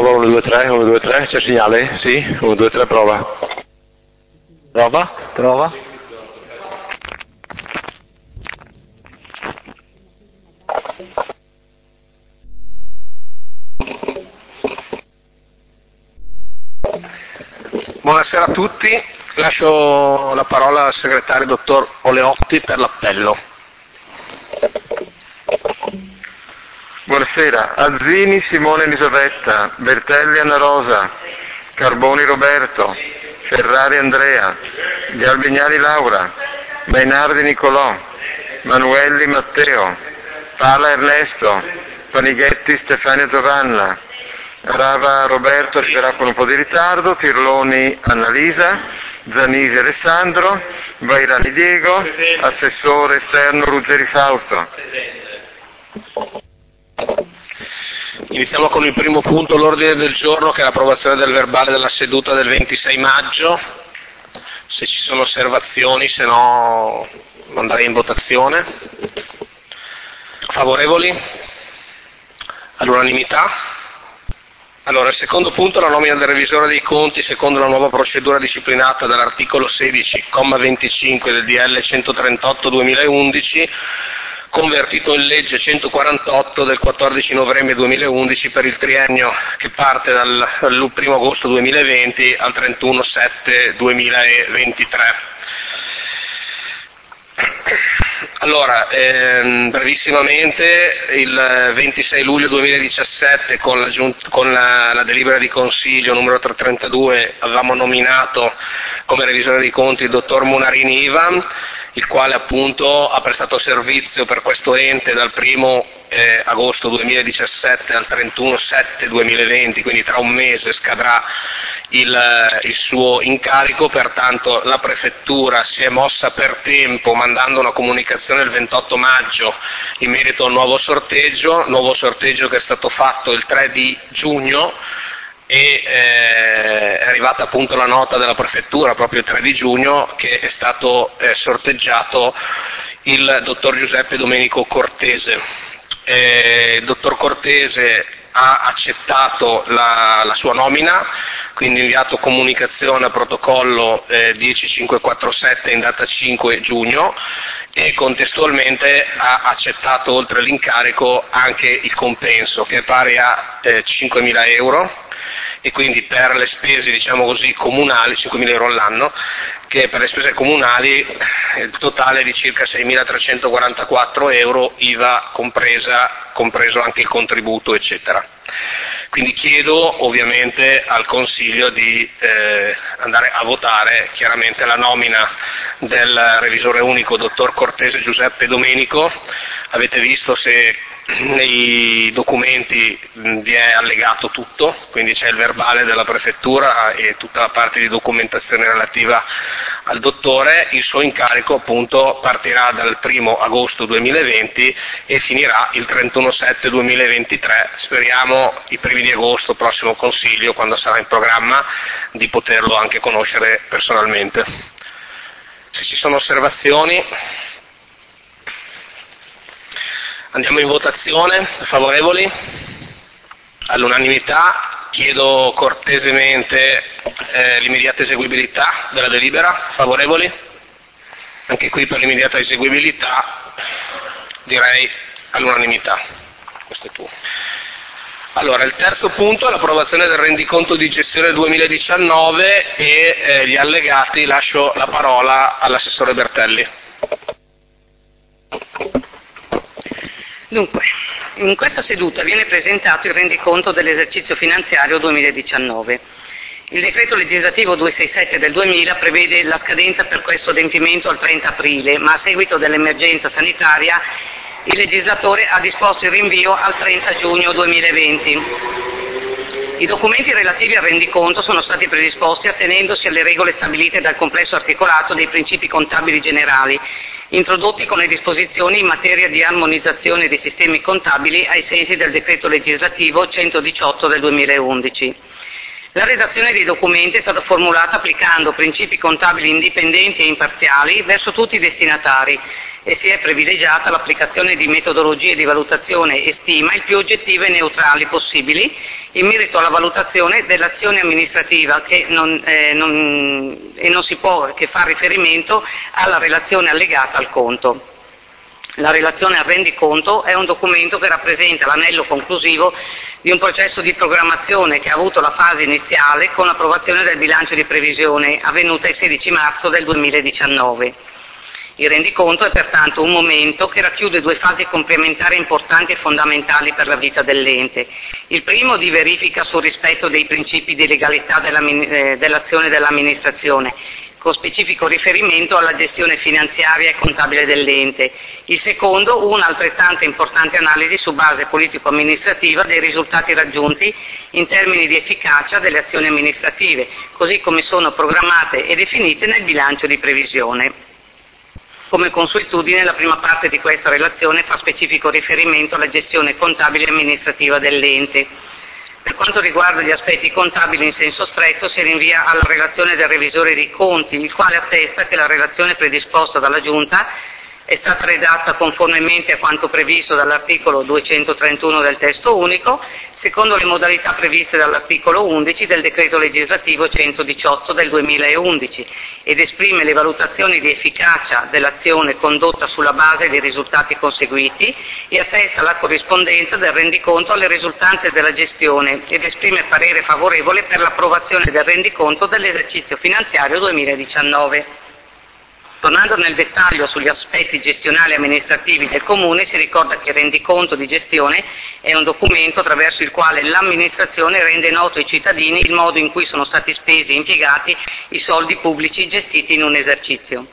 Prova 1, 2, 3, 1, 2, 3, c'è segnale? Sì? 1, 2, 3, prova. Prova. Buonasera a tutti, lascio la parola al segretario dottor Oleotti per l'appello. Buonasera, Azzini Simone Elisabetta, Bertelli Anna Rosa, Carboni Roberto, Ferrari Andrea, Galbignani Laura, Mainardi Nicolò, Manuelli Matteo, Pala Ernesto, Panighetti Stefania Giovanna, Rava Roberto arriverà con un po' di ritardo, Tirloni Annalisa, Zanisi Alessandro, Vairani Diego, assessore esterno Ruggeri Fausto. Iniziamo con il primo punto, l'ordine del giorno, che è l'approvazione del verbale della seduta del 26 maggio. Se ci sono osservazioni, se no andrei in votazione. Favorevoli? All'unanimità? Allora, il secondo punto, la nomina del revisore dei conti secondo la nuova procedura disciplinata dall'articolo 16, comma 25 del DL 138-2011, convertito in legge 148 del 14 novembre 2011 per il triennio che parte dal 1 agosto 2020 al 31/7/2023. Allora, brevissimamente, il 26 luglio 2017 con la delibera di consiglio numero 332 avevamo nominato come revisore dei conti il dottor Munarini Ivan, il quale appunto ha prestato servizio per questo ente dal 1 agosto 2017 al 31/7/2020, quindi tra un mese scadrà il suo incarico. Pertanto la prefettura si è mossa per tempo mandando una comunicazione il 28 maggio in merito al nuovo sorteggio che è stato fatto il 3 di giugno e è arrivata appunto la nota della prefettura proprio il 3 di giugno che è stato sorteggiato il dottor Giuseppe Domenico Cortese. Il dottor Cortese ha accettato la sua nomina, quindi inviato comunicazione a protocollo 10547 in data 5 giugno e contestualmente ha accettato oltre l'incarico anche il compenso che è pari a 5.000 euro e quindi per le spese diciamo così comunali, 5.000 euro all'anno, che per le spese comunali il totale è di circa 6.344 euro, IVA compreso anche il contributo eccetera. Quindi chiedo ovviamente al Consiglio di andare a votare chiaramente la nomina del revisore unico dottor Cortese Giuseppe Domenico. Avete visto se nei documenti vi è allegato tutto, quindi c'è il verbale della prefettura e tutta la parte di documentazione relativa al dottore. Il suo incarico appunto partirà dal 1 agosto 2020 e finirà il 31/7/2023, speriamo i primi di agosto, prossimo consiglio, quando sarà in programma, di poterlo anche conoscere personalmente. Se ci sono osservazioni andiamo in votazione. Favorevoli? All'unanimità. Chiedo cortesemente l'immediata eseguibilità della delibera. Favorevoli? Anche qui per l'immediata eseguibilità direi all'unanimità. Questo è tutto. Allora, il terzo punto è l'approvazione del rendiconto di gestione 2019 e gli allegati. Lascio la parola all'assessore Bertelli. Dunque, in questa seduta viene presentato il rendiconto dell'esercizio finanziario 2019. Il decreto legislativo 267 del 2000 prevede la scadenza per questo adempimento al 30 aprile, ma a seguito dell'emergenza sanitaria il legislatore ha disposto il rinvio al 30 giugno 2020. I documenti relativi al rendiconto sono stati predisposti attenendosi alle regole stabilite dal complesso articolato dei principi contabili generali, introdotti con le disposizioni in materia di armonizzazione dei sistemi contabili ai sensi del decreto legislativo 118 del 2011. La redazione dei documenti è stata formulata applicando principi contabili indipendenti e imparziali verso tutti i destinatari e si è privilegiata l'applicazione di metodologie di valutazione e stima il più oggettive e neutrali possibili, in merito alla valutazione dell'azione amministrativa e non si può che fare riferimento alla relazione allegata al conto. La relazione al rendiconto è un documento che rappresenta l'anello conclusivo di un processo di programmazione che ha avuto la fase iniziale con l'approvazione del bilancio di previsione avvenuta il 16 marzo del 2019. Il rendiconto è pertanto un momento che racchiude due fasi complementari importanti e fondamentali per la vita dell'ente. Il primo di verifica sul rispetto dei principi di legalità dell'azione dell'amministrazione, con specifico riferimento alla gestione finanziaria e contabile dell'ente. Il secondo, una altrettanto importante analisi su base politico-amministrativa dei risultati raggiunti in termini di efficacia delle azioni amministrative, così come sono programmate e definite nel bilancio di previsione. Come consuetudine, la prima parte di questa relazione fa specifico riferimento alla gestione contabile e amministrativa dell'ente. Per quanto riguarda gli aspetti contabili in senso stretto, si rinvia alla relazione del revisore dei conti, il quale attesta che la relazione predisposta dalla Giunta è stata redatta conformemente a quanto previsto dall'articolo 231 del testo unico, secondo le modalità previste dall'articolo 11 del decreto legislativo 118 del 2011 ed esprime le valutazioni di efficacia dell'azione condotta sulla base dei risultati conseguiti e attesta la corrispondenza del rendiconto alle risultanze della gestione ed esprime parere favorevole per l'approvazione del rendiconto dell'esercizio finanziario 2019. Tornando nel dettaglio sugli aspetti gestionali e amministrativi del Comune, si ricorda che il rendiconto di gestione è un documento attraverso il quale l'amministrazione rende noto ai cittadini il modo in cui sono stati spesi e impiegati i soldi pubblici gestiti in un esercizio.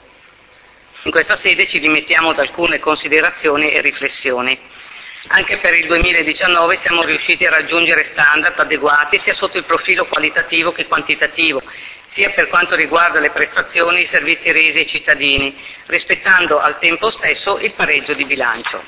In questa sede ci rimettiamo ad alcune considerazioni e riflessioni. Anche per il 2019 siamo riusciti a raggiungere standard adeguati sia sotto il profilo qualitativo che quantitativo, sia per quanto riguarda le prestazioni e i servizi resi ai cittadini, rispettando al tempo stesso il pareggio di bilancio.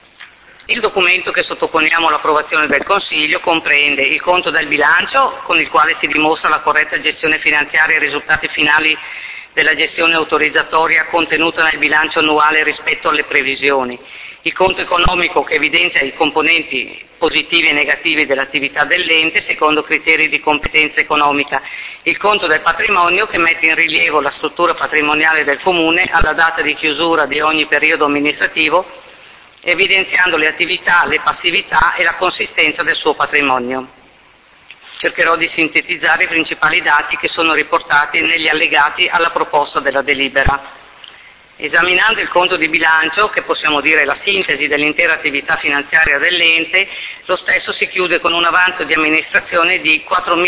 Il documento che sottoponiamo all'approvazione del Consiglio comprende il conto del bilancio, con il quale si dimostra la corretta gestione finanziaria e i risultati finali della gestione autorizzatoria contenuta nel bilancio annuale rispetto alle previsioni, il conto economico che evidenzia i componenti positivi e negativi dell'attività dell'ente secondo criteri di competenza economica, il conto del patrimonio che mette in rilievo la struttura patrimoniale del Comune alla data di chiusura di ogni periodo amministrativo, evidenziando le attività, le passività e la consistenza del suo patrimonio. Cercherò di sintetizzare i principali dati che sono riportati negli allegati alla proposta della delibera. Esaminando il conto di bilancio, che possiamo dire è la sintesi dell'intera attività finanziaria dell'ente, lo stesso si chiude con un avanzo di amministrazione di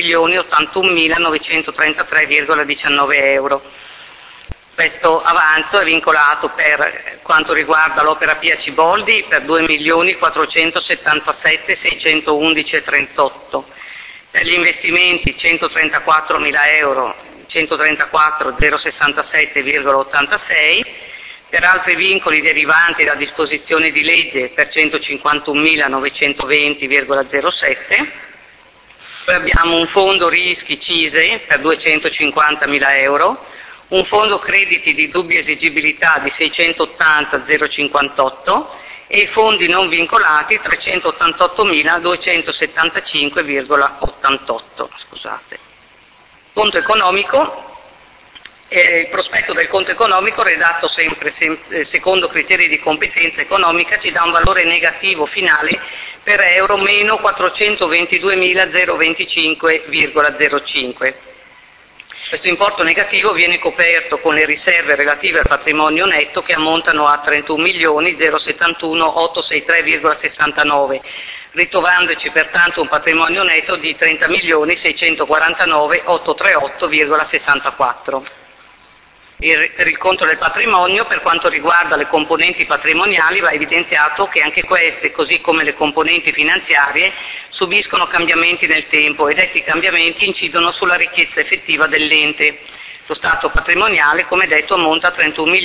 4.081.933,19 euro. Questo avanzo è vincolato per quanto riguarda l'opera Pia Ciboldi per 2.477.611,38, per gli investimenti 134.000 euro 134.067,86, per altri vincoli derivanti da disposizioni di legge per 151.920,07, poi abbiamo un fondo rischi CISE per 250.000 euro, un fondo crediti di dubbia esigibilità di 680.058 e i fondi non vincolati 388.275,88. Conto economico, il prospetto del conto economico redatto sempre secondo criteri di competenza economica ci dà un valore negativo finale per euro meno 422.025,05. Questo importo negativo viene coperto con le riserve relative al patrimonio netto che ammontano a 31.071.863,69, ritrovandoci pertanto un patrimonio netto di 30.649.838,64. Per il conto del patrimonio, per quanto riguarda le componenti patrimoniali, va evidenziato che anche queste, così come le componenti finanziarie, subiscono cambiamenti nel tempo e detti cambiamenti incidono sulla ricchezza effettiva dell'ente. Lo stato patrimoniale, come detto, ammonta a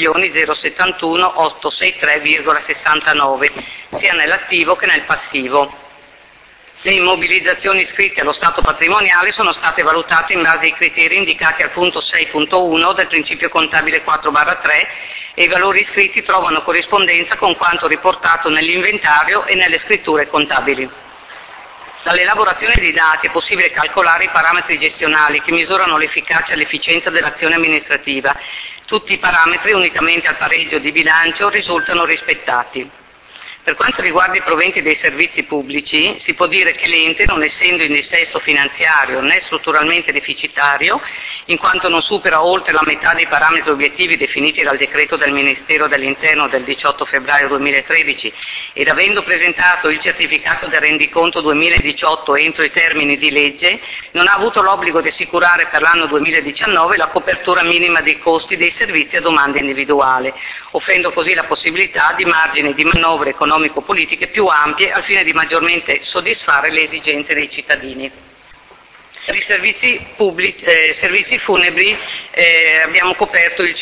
31.071.863,69, sia nell'attivo che nel passivo. Le immobilizzazioni iscritte allo stato patrimoniale sono state valutate in base ai criteri indicati al punto 6.1 del principio contabile 4/3 e i valori iscritti trovano corrispondenza con quanto riportato nell'inventario e nelle scritture contabili. Dall'elaborazione dei dati è possibile calcolare i parametri gestionali che misurano l'efficacia e l'efficienza dell'azione amministrativa. Tutti i parametri, unitamente al pareggio di bilancio, risultano rispettati. Per quanto riguarda i proventi dei servizi pubblici, si può dire che l'ente, non essendo in dissesto finanziario né strutturalmente deficitario, in quanto non supera oltre la metà dei parametri obiettivi definiti dal decreto del Ministero dell'Interno del 18 febbraio 2013 ed avendo presentato il certificato del rendiconto 2018 entro i termini di legge, non ha avuto l'obbligo di assicurare per l'anno 2019 la copertura minima dei costi dei servizi a domanda individuale, offrendo così la possibilità di margini di manovre economico-politiche più ampie al fine di maggiormente soddisfare le esigenze dei cittadini. Per i servizi funebri abbiamo coperto il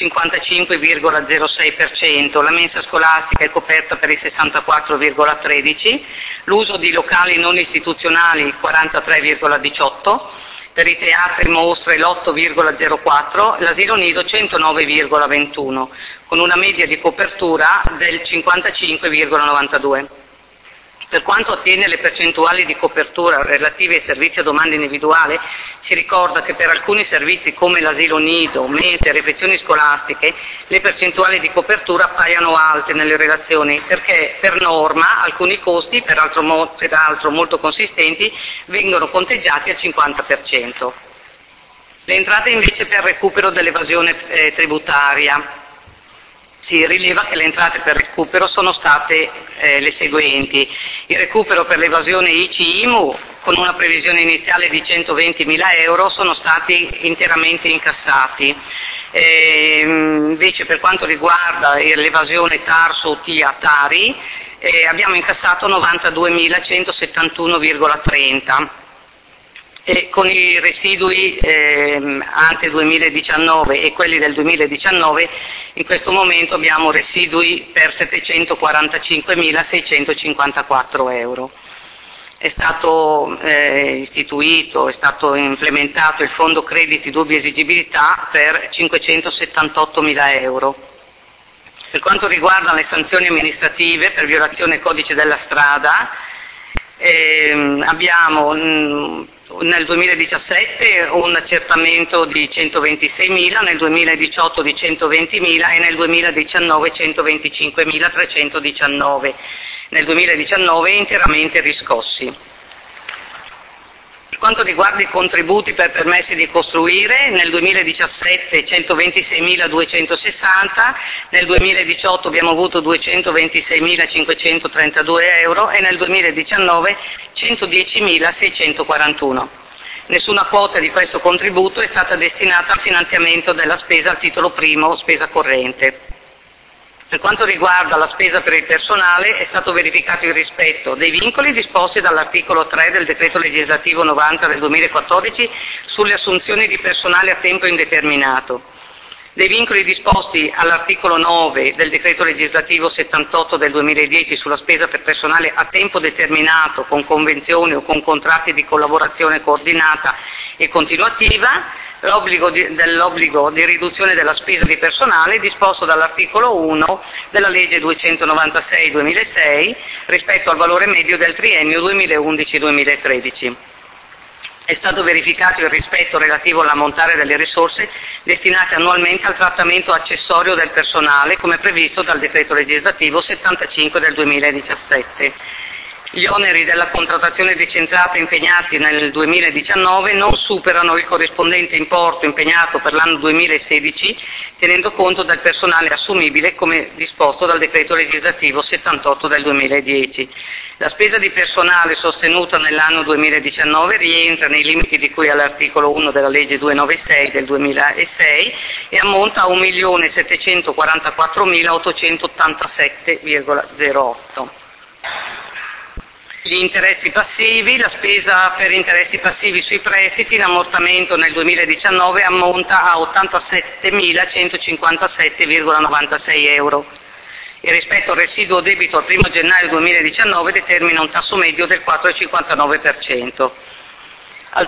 55,06%, la mensa scolastica è coperta per il 64,13%, l'uso di locali non istituzionali 43,18%, per i teatri mostre l'8,04%, l'asilo nido 109,21%, con una media di copertura del 55,92%. Per quanto attiene alle percentuali di copertura relative ai servizi a domanda individuale, si ricorda che per alcuni servizi come l'asilo nido, mense e refezioni scolastiche, le percentuali di copertura appaiono alte nelle relazioni, perché per norma alcuni costi, peraltro molto consistenti, vengono conteggiati al 50%. Le entrate invece per recupero dell'evasione tributaria. Si rileva che le entrate per recupero sono state le seguenti: il recupero per l'evasione ICI-IMU con una previsione iniziale di 120.000 euro sono stati interamente incassati, invece per quanto riguarda l'evasione TARSU-TIA-TARI abbiamo incassato 92.171,30 e con i residui ante 2019 e quelli del 2019 in questo momento abbiamo residui per 745.654 euro. È stato istituito, è stato implementato il fondo crediti dubbia esigibilità per 578.000 euro. Per quanto riguarda le sanzioni amministrative per violazione codice della strada, abbiamo nel 2017 un accertamento di 126.000, nel 2018 di 120.000 e nel 2019 125.319, nel 2019 interamente riscossi. Per quanto riguarda i contributi per permessi di costruire, nel 2017 126.260, nel 2018 abbiamo avuto 226.532 euro e nel 2019 110.641. Nessuna quota di questo contributo è stata destinata al finanziamento della spesa al titolo primo, spesa corrente. Per quanto riguarda la spesa per il personale è stato verificato il rispetto dei vincoli disposti dall'articolo 3 del decreto legislativo 90 del 2014 sulle assunzioni di personale a tempo indeterminato, dei vincoli disposti all'articolo 9 del decreto legislativo 78 del 2010 sulla spesa per personale a tempo determinato con convenzioni o con contratti di collaborazione coordinata e continuativa, dell'obbligo di riduzione della spesa di personale disposto dall'articolo 1 della legge 296/2006 rispetto al valore medio del triennio 2011-2013. È stato verificato il rispetto relativo all'ammontare delle risorse destinate annualmente al trattamento accessorio del personale come previsto dal decreto legislativo 75 del 2017. Gli oneri della contrattazione decentrata impegnati nel 2019 non superano il corrispondente importo impegnato per l'anno 2016, tenendo conto del personale assumibile come disposto dal decreto legislativo 78 del 2010. La spesa di personale sostenuta nell'anno 2019 rientra nei limiti di cui all'articolo 1 della legge 296 del 2006 e ammonta a 1.074.887,08. Gli interessi passivi, la spesa per interessi passivi sui prestiti in ammortamento nel 2019 ammonta a 87.157,96 euro. E rispetto al residuo debito al 1 gennaio 2019 determina un tasso medio del 4,59%. Al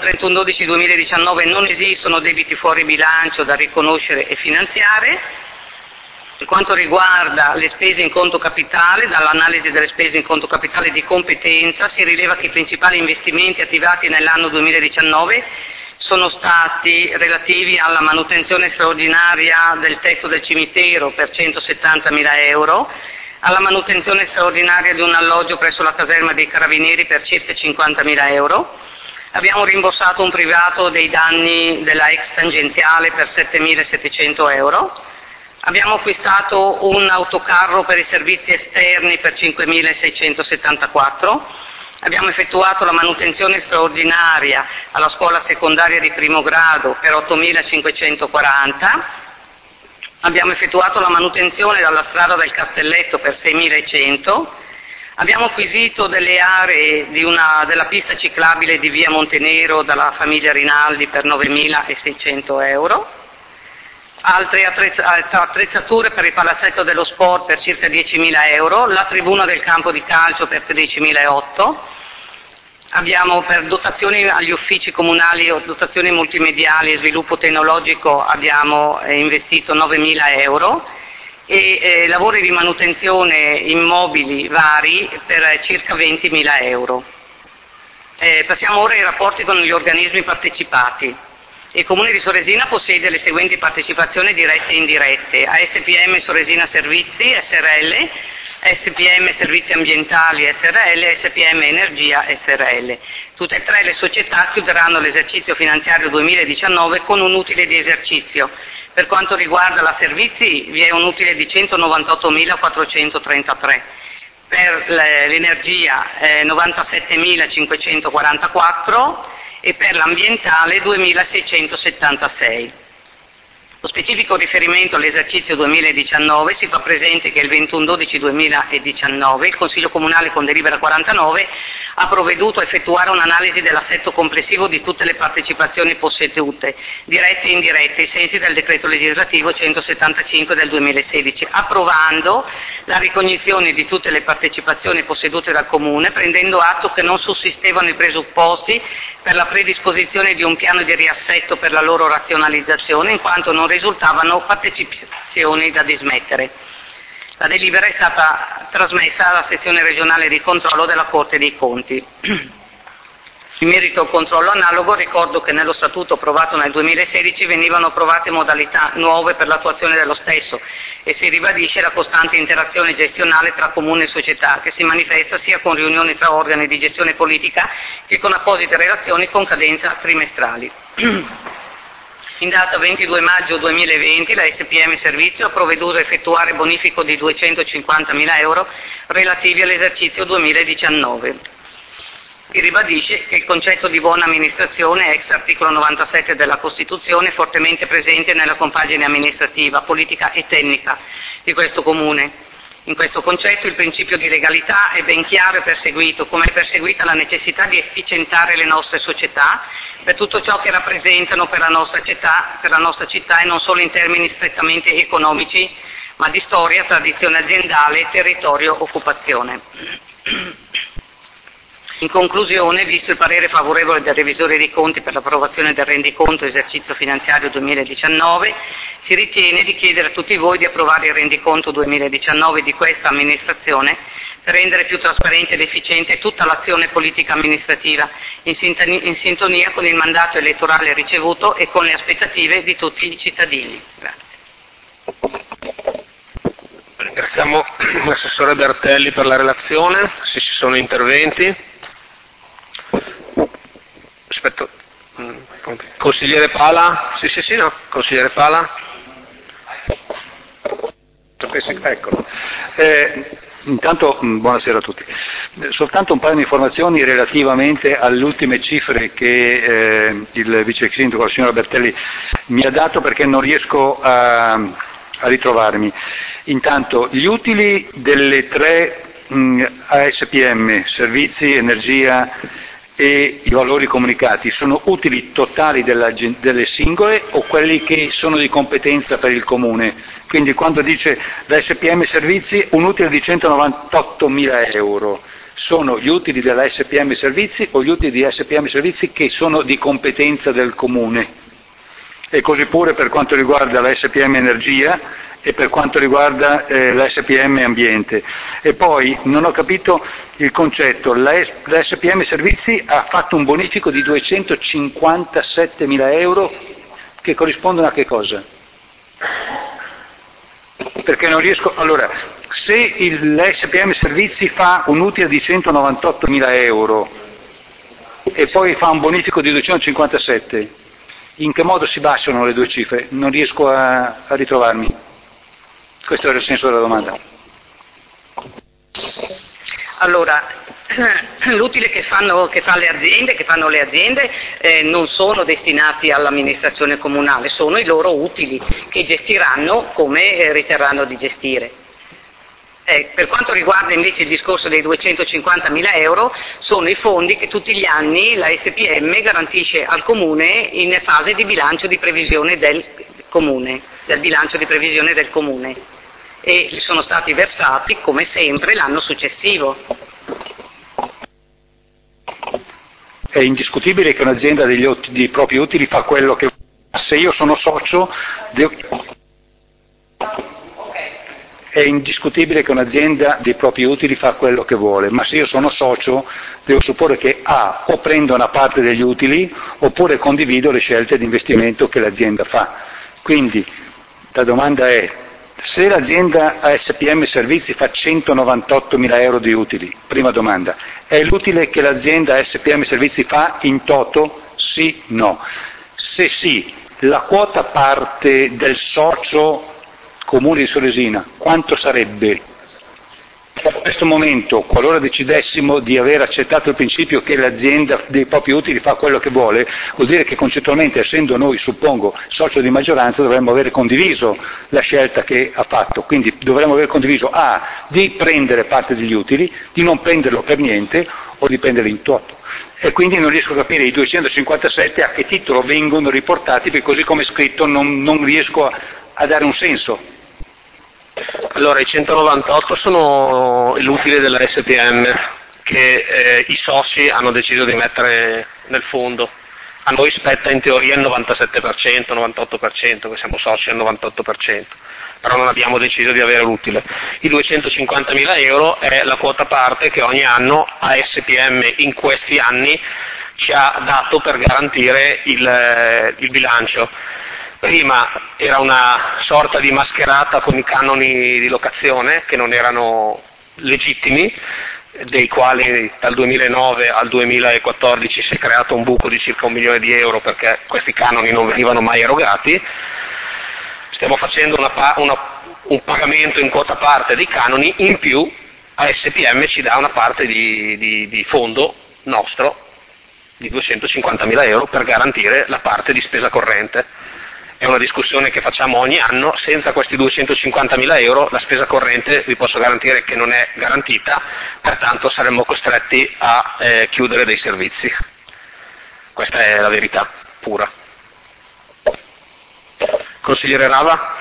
31/12/2019 non esistono debiti fuori bilancio da riconoscere e finanziare. Per quanto riguarda le spese in conto capitale, dall'analisi delle spese in conto capitale di competenza si rileva che i principali investimenti attivati nell'anno 2019 sono stati relativi alla manutenzione straordinaria del tetto del cimitero per 170.000 euro, alla manutenzione straordinaria di un alloggio presso la caserma dei Carabinieri per circa 50.000 euro. Abbiamo rimborsato un privato dei danni della ex tangenziale per 7.700 euro. Abbiamo acquistato un autocarro per i servizi esterni per 5.674. Abbiamo effettuato la manutenzione straordinaria alla scuola secondaria di primo grado per 8.540. Abbiamo effettuato la manutenzione dalla strada del Castelletto per 6.100. Abbiamo acquisito delle aree della pista ciclabile di via Montenero dalla famiglia Rinaldi per 9.600 euro. Altre attrezzature per il palazzetto dello sport per circa 10.000 euro, la tribuna del campo di calcio per 13.008, abbiamo per dotazioni agli uffici comunali o dotazioni multimediali e sviluppo tecnologico abbiamo investito 9.000 euro e lavori di manutenzione immobili vari per circa 20.000 euro. Passiamo ora ai rapporti con gli organismi partecipati. Il Comune di Soresina possiede le seguenti partecipazioni dirette e indirette: a SPM Soresina Servizi SRL, SPM Servizi Ambientali SRL e SPM Energia SRL. Tutte e tre le società chiuderanno l'esercizio finanziario 2019 con un utile di esercizio. Per quanto riguarda la Servizi vi è un utile di 198.433, per l'energia 97.544 e per l'ambientale 2.676. Lo specifico riferimento all'esercizio 2019 si fa presente che il 21/12/2019 il Consiglio Comunale con delibera 49 ha provveduto a effettuare un'analisi dell'assetto complessivo di tutte le partecipazioni possedute, dirette e indirette, ai sensi del decreto legislativo 175 del 2016, approvando la ricognizione di tutte le partecipazioni possedute dal Comune, prendendo atto che non sussistevano i presupposti per la predisposizione di un piano di riassetto per la loro razionalizzazione, in quanto non risultavano partecipazioni da dismettere. La delibera è stata trasmessa alla sezione regionale di controllo della Corte dei Conti. In merito al controllo analogo ricordo che nello statuto approvato nel 2016 venivano approvate modalità nuove per l'attuazione dello stesso e si ribadisce la costante interazione gestionale tra comune e società che si manifesta sia con riunioni tra organi di gestione politica che con apposite relazioni con cadenza trimestrali. In data 22 maggio 2020 la SPM Servizio ha provveduto a effettuare bonifico di 250.000 euro relativi all'esercizio 2019. Si ribadisce che il concetto di buona amministrazione, ex articolo 97 della Costituzione, è fortemente presente nella compagine amministrativa, politica e tecnica di questo Comune. In questo concetto il principio di legalità è ben chiaro e perseguito, come è perseguita la necessità di efficientare le nostre società per tutto ciò che rappresentano per la nostra città e non solo in termini strettamente economici, ma di storia, tradizione aziendale, territorio, occupazione. In conclusione, visto il parere favorevole del revisore dei conti per l'approvazione del rendiconto esercizio finanziario 2019, si ritiene di chiedere a tutti voi di approvare il rendiconto 2019 di questa amministrazione per rendere più trasparente ed efficiente tutta l'azione politica amministrativa, in sintonia con il mandato elettorale ricevuto e con le aspettative di tutti i cittadini. Grazie. Ringraziamo l'assessore Bertelli per la relazione, se ci sono interventi. Aspetta, consigliere Pala? Sì, no, consigliere Pala? Eccolo. Intanto buonasera a tutti. Soltanto un paio di informazioni relativamente alle ultime cifre che il vice sindaco, la signora Bertelli, mi ha dato perché non riesco a ritrovarmi. Intanto gli utili delle tre ASPM, servizi, energia e i valori comunicati, sono utili totali delle singole o quelli che sono di competenza per il Comune? Quindi quando dice la SPM Servizi un utile di 198.000 euro, sono gli utili della SPM Servizi o gli utili di SPM Servizi che sono di competenza del Comune? E così pure per quanto riguarda la SPM Energia e per quanto riguarda la SPM Ambiente. E poi non ho capito il concetto, la SPM Servizi ha fatto un bonifico di 257.000 euro che corrispondono a che cosa? Perché non riesco, allora, se la SPM Servizi fa un utile di 198.000 euro e poi fa un bonifico di 257, in che modo si baciano le due cifre? Non riesco a ritrovarmi. Questo era il senso della domanda. Allora, l'utile che fanno le aziende non sono destinati all'amministrazione comunale, sono i loro utili che gestiranno come riterranno di gestire. Per quanto riguarda invece il discorso dei 250.000 euro, sono i fondi che tutti gli anni la SPM garantisce al Comune in fase di bilancio di previsione del bilancio di previsione del Comune, e sono stati versati come sempre l'anno successivo. È indiscutibile che un'azienda dei propri utili fa quello che se io sono socio è indiscutibile che un'azienda dei propri utili fa quello che vuole, ma se io sono socio devo supporre che o prendo una parte degli utili oppure condivido le scelte di investimento che l'azienda fa. Quindi la domanda è: se l'azienda SPM Servizi fa 198.000 euro di utili, prima domanda, è l'utile che l'azienda SPM Servizi fa in toto? Sì, no. Se sì, la quota parte del socio Comune di Soresina quanto sarebbe? A questo momento, qualora decidessimo di aver accettato il principio che l'azienda dei propri utili fa quello che vuole, vuol dire che concettualmente, essendo noi, suppongo, socio di maggioranza, dovremmo aver condiviso la scelta che ha fatto, quindi dovremmo aver condiviso di prendere parte degli utili, di non prenderlo per niente o di prenderli in toto. E quindi non riesco a capire i 257 a che titolo vengono riportati, perché così come è scritto non riesco a dare un senso. Allora, i 198 sono l'utile della SPM che i soci hanno deciso di mettere nel fondo. A noi spetta in teoria il 97%, 98%, che siamo soci al 98%, però non abbiamo deciso di avere l'utile. I 250.000 euro è la quota parte che ogni anno ASPM in questi anni ci ha dato per garantire il bilancio. Prima era una sorta di mascherata con i canoni di locazione che non erano legittimi, dei quali dal 2009 al 2014 si è creato un buco di circa 1 milione di euro perché questi canoni non venivano mai erogati. Stiamo facendo un pagamento in quota parte dei canoni, in più ASPM ci dà una parte di fondo nostro di 250.000 euro per garantire la parte di spesa corrente. È una discussione che facciamo ogni anno. Senza questi 250.000 euro la spesa corrente vi posso garantire che non è garantita, pertanto saremmo costretti a chiudere dei servizi. Questa è la verità pura. Consigliere Rava?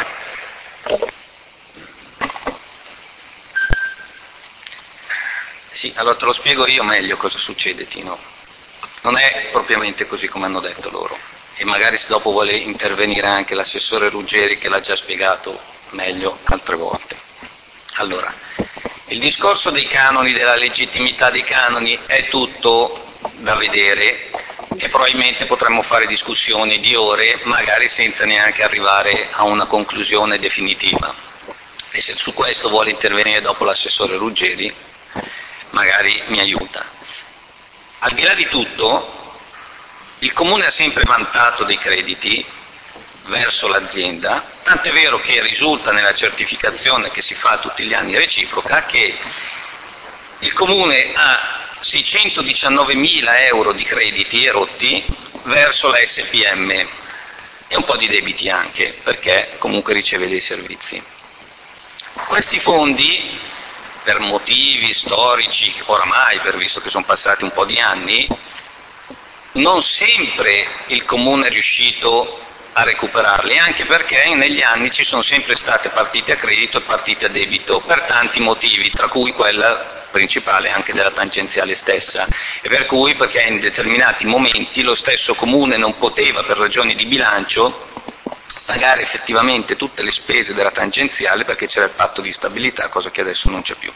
Sì, allora te lo spiego io meglio cosa succede, Tino. Non è propriamente così come hanno detto loro. E magari se dopo vuole intervenire anche l'assessore Ruggeri che l'ha già spiegato meglio altre volte. Allora, il discorso dei canoni, della legittimità dei canoni è tutto da vedere e probabilmente potremmo fare discussioni di ore, magari senza neanche arrivare a una conclusione definitiva. E se su questo vuole intervenire dopo l'assessore Ruggeri, magari mi aiuta. Al di là di tutto, il Comune ha sempre vantato dei crediti verso l'azienda, tant'è vero che risulta nella certificazione che si fa tutti gli anni reciproca che il Comune ha 619.000 euro di crediti erotti verso la SPM e un po' di debiti anche, perché comunque riceve dei servizi. Questi fondi, per motivi storici, oramai, per visto che sono passati un po' di anni, non sempre il Comune è riuscito a recuperarli, anche perché negli anni ci sono sempre state partite a credito e partite a debito, per tanti motivi, tra cui quella principale anche della tangenziale stessa, e per cui perché in determinati momenti lo stesso Comune non poteva, per ragioni di bilancio, pagare effettivamente tutte le spese della tangenziale perché c'era il patto di stabilità, cosa che adesso non c'è più.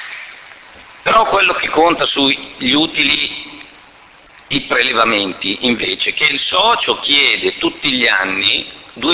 Però quello che conta sugli utili, i prelevamenti, invece, che il socio chiede tutti gli anni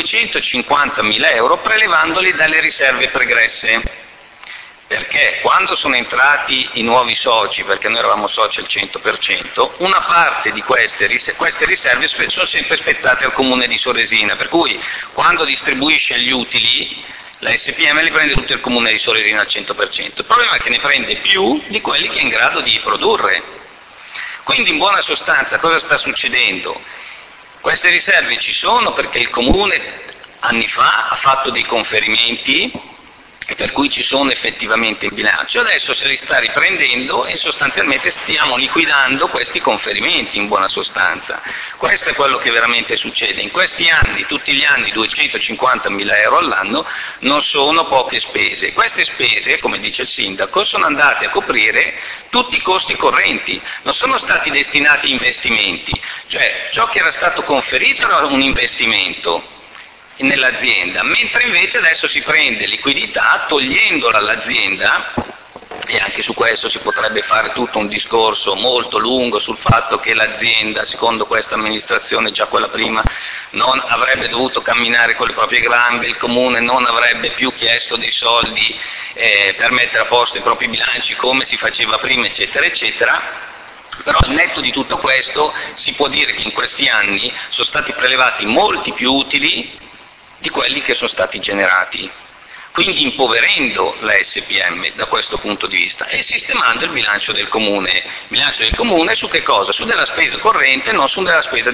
250.000 euro prelevandoli dalle riserve pregresse. Perché quando sono entrati i nuovi soci, perché noi eravamo soci al 100%, una parte di queste riserve sono sempre spettate al comune di Soresina, per cui quando distribuisce gli utili la SPM li prende tutto il comune di Soresina al 100%. Il problema è che ne prende più di quelli che è in grado di produrre. Quindi in buona sostanza cosa sta succedendo? Queste riserve ci sono perché il comune anni fa ha fatto dei conferimenti per cui ci sono effettivamente in bilancio, adesso se li sta riprendendo e sostanzialmente stiamo liquidando questi conferimenti in buona sostanza. Questo è quello che veramente succede. In questi anni, tutti gli anni 250.000 euro all'anno non sono poche spese. Queste spese, come dice il sindaco, sono andate a coprire tutti i costi correnti, non sono stati destinati a investimenti, cioè ciò che era stato conferito era un investimento nell'azienda, mentre invece adesso si prende liquidità togliendola all'azienda, e anche su questo si potrebbe fare tutto un discorso molto lungo sul fatto che l'azienda, secondo questa amministrazione, già quella prima, non avrebbe dovuto camminare con le proprie gambe, il comune non avrebbe più chiesto dei soldi per mettere a posto i propri bilanci come si faceva prima, eccetera, eccetera. Però al netto di tutto questo si può dire che in questi anni sono stati prelevati molti più utili di quelli che sono stati generati, quindi impoverendo la SPM da questo punto di vista e sistemando il bilancio del comune. Il bilancio del comune su che cosa? Su della spesa corrente, non su una spesa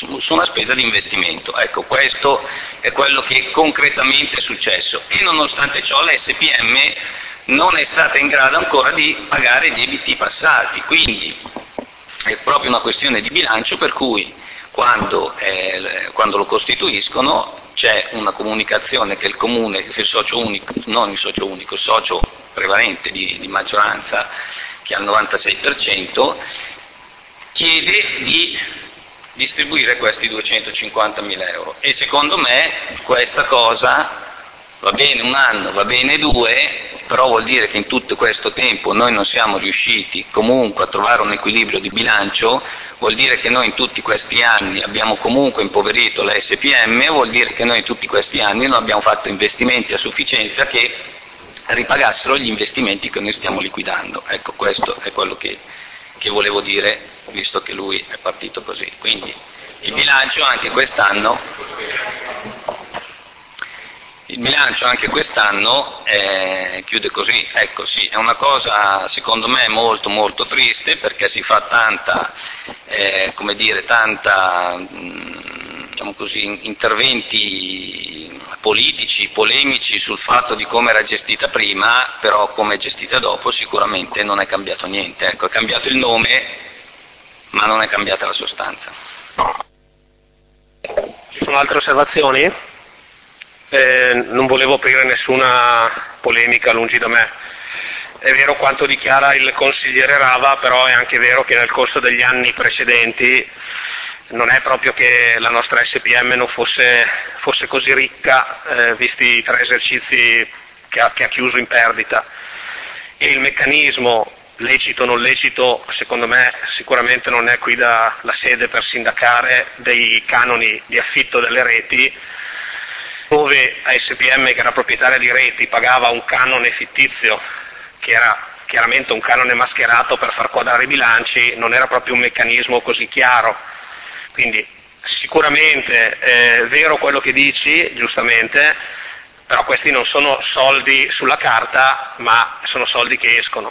di investimento. Ecco, questo è quello che concretamente è successo e nonostante ciò la SPM non è stata in grado ancora di pagare i debiti passati, quindi è proprio una questione di bilancio per cui quando lo costituiscono c'è una comunicazione che il comune, che il socio unico, non il socio unico, il socio prevalente di maggioranza che ha il 96%, chiede di distribuire questi 250.000 euro e secondo me questa cosa va bene un anno, va bene 2, però vuol dire che in tutto questo tempo noi non siamo riusciti comunque a trovare un equilibrio di bilancio, vuol dire che noi in tutti questi anni abbiamo comunque impoverito la SPM, vuol dire che noi in tutti questi anni non abbiamo fatto investimenti a sufficienza che ripagassero gli investimenti che noi stiamo liquidando. Ecco, questo è quello che volevo dire, visto che lui è partito così. Quindi il bilancio anche quest'anno chiude così. Ecco, sì, è una cosa secondo me molto molto triste perché si fa tanta diciamo così, interventi politici, polemici sul fatto di come era gestita prima, però come è gestita dopo sicuramente non è cambiato niente. Ecco, è cambiato il nome, ma non è cambiata la sostanza. Ci sono altre osservazioni? Non volevo aprire nessuna polemica, lungi da me. È vero quanto dichiara il consigliere Rava, però è anche vero che nel corso degli anni precedenti non è proprio che la nostra SPM non fosse così ricca, visti i 3 esercizi che ha chiuso in perdita. E il meccanismo, lecito o non lecito, secondo me sicuramente non è qui la sede per sindacare dei canoni di affitto delle reti, dove ASPM, che era proprietaria di reti, pagava un canone fittizio, che era chiaramente un canone mascherato per far quadrare i bilanci, non era proprio un meccanismo così chiaro. Quindi sicuramente è vero quello che dici, giustamente, però questi non sono soldi sulla carta, ma sono soldi che escono.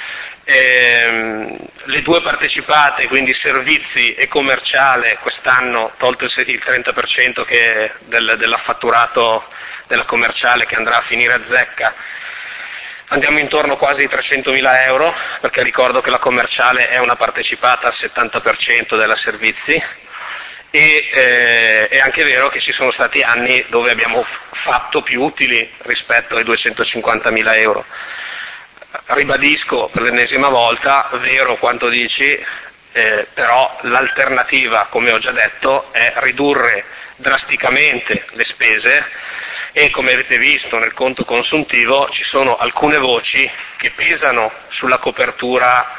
Le 2 partecipate, quindi servizi e commerciale, quest'anno, tolto il 30% dell'affatturato della commerciale che andrà a finire a zecca, andiamo intorno quasi ai 300.000 euro, perché ricordo che la commerciale è una partecipata al 70% della servizi, e è anche vero che ci sono stati anni dove abbiamo fatto più utili rispetto ai 250.000 euro. Ribadisco per l'ennesima volta, vero quanto dici, però l'alternativa, come ho già detto, è ridurre drasticamente le spese e, come avete visto nel conto consuntivo, ci sono alcune voci che pesano sulla copertura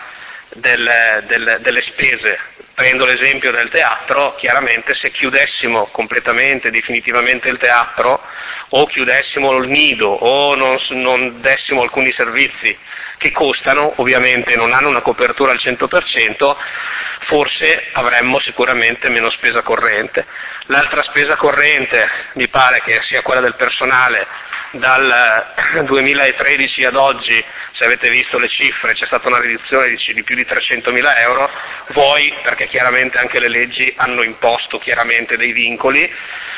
delle spese. Prendo l'esempio del teatro: chiaramente se chiudessimo completamente, definitivamente il teatro, o chiudessimo il nido, o non dessimo alcuni servizi che costano, ovviamente non hanno una copertura al 100%, forse avremmo sicuramente meno spesa corrente. L'altra spesa corrente mi pare che sia quella del personale. Dal 2013 ad oggi, se avete visto le cifre, c'è stata una riduzione di più di 300.000 euro, vuoi perché chiaramente anche le leggi hanno imposto chiaramente dei vincoli.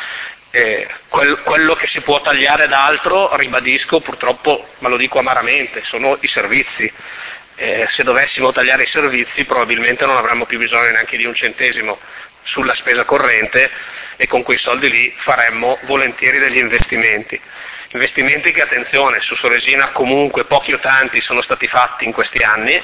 Quello che si può tagliare d'altro, ribadisco, purtroppo, ma lo dico amaramente, sono i servizi. Se dovessimo tagliare i servizi probabilmente non avremmo più bisogno neanche di un centesimo sulla spesa corrente, e con quei soldi lì faremmo volentieri degli investimenti che, attenzione, su Soresina comunque pochi o tanti sono stati fatti in questi anni,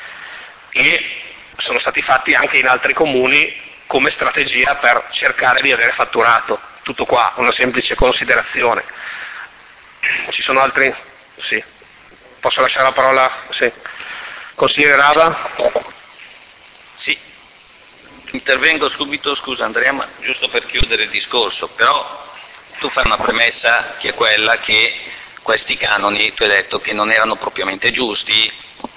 e sono stati fatti anche in altri comuni come strategia per cercare di avere fatturato. Tutto qua, una semplice considerazione. Ci sono altri? Sì. Posso lasciare la parola? Sì. Consigliere Rava? Sì. Intervengo subito, scusa Andrea, ma giusto per chiudere il discorso, però tu fai una premessa che è quella che questi canoni, tu hai detto che non erano propriamente giusti,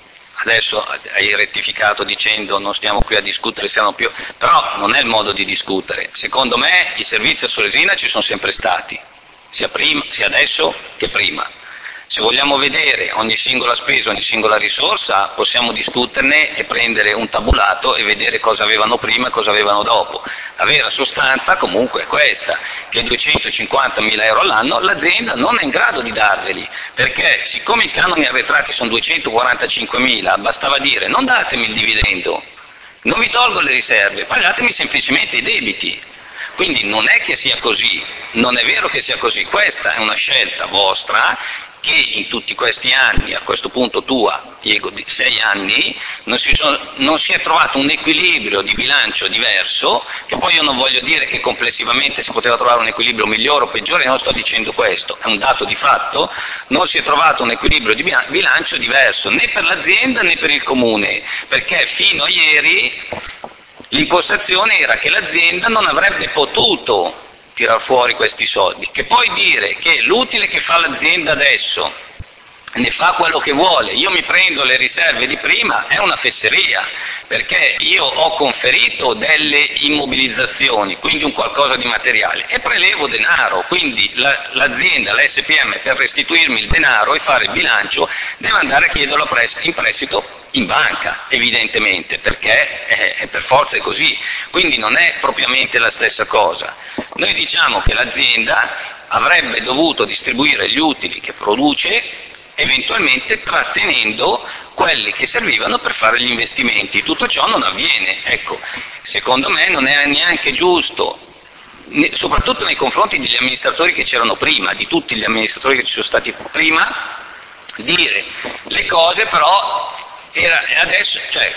adesso hai rettificato dicendo non stiamo qui a discutere, però non è il modo di discutere. Secondo me i servizi a Soresina ci sono sempre stati, sia adesso che prima. Se vogliamo vedere ogni singola spesa, ogni singola risorsa, possiamo discuterne e prendere un tabulato e vedere cosa avevano prima e cosa avevano dopo. La vera sostanza comunque è questa, che 250.000 euro all'anno l'azienda non è in grado di darveli, perché siccome i canoni arretrati sono 245.000, bastava dire non datemi il dividendo, non vi tolgo le riserve, pagatemi semplicemente i debiti. Quindi non è che sia così, non è vero che sia così, questa è una scelta vostra che in tutti questi anni, a questo punto tua, Diego, di 6 anni, non si è trovato un equilibrio di bilancio diverso, che poi io non voglio dire che complessivamente si poteva trovare un equilibrio migliore o peggiore, non sto dicendo questo, è un dato di fatto, non si è trovato un equilibrio di bilancio diverso né per l'azienda né per il comune, perché fino a ieri l'impostazione era che l'azienda non avrebbe potuto tirar fuori questi soldi, che poi dire che l'utile che fa l'azienda adesso ne fa quello che vuole, io mi prendo le riserve di prima, è una fesseria, perché io ho conferito delle immobilizzazioni, quindi un qualcosa di materiale, e prelevo denaro, quindi l'azienda, la SPM, per restituirmi il denaro e fare il bilancio, deve andare a chiederlo in prestito in banca, evidentemente, perché per forza è così, quindi non è propriamente la stessa cosa. Noi diciamo che l'azienda avrebbe dovuto distribuire gli utili che produce, eventualmente trattenendo quelli che servivano per fare gli investimenti. Tutto ciò non avviene. Ecco, secondo me non è neanche giusto, soprattutto nei confronti degli amministratori che c'erano prima, di tutti gli amministratori che ci sono stati prima, dire le cose, però adesso,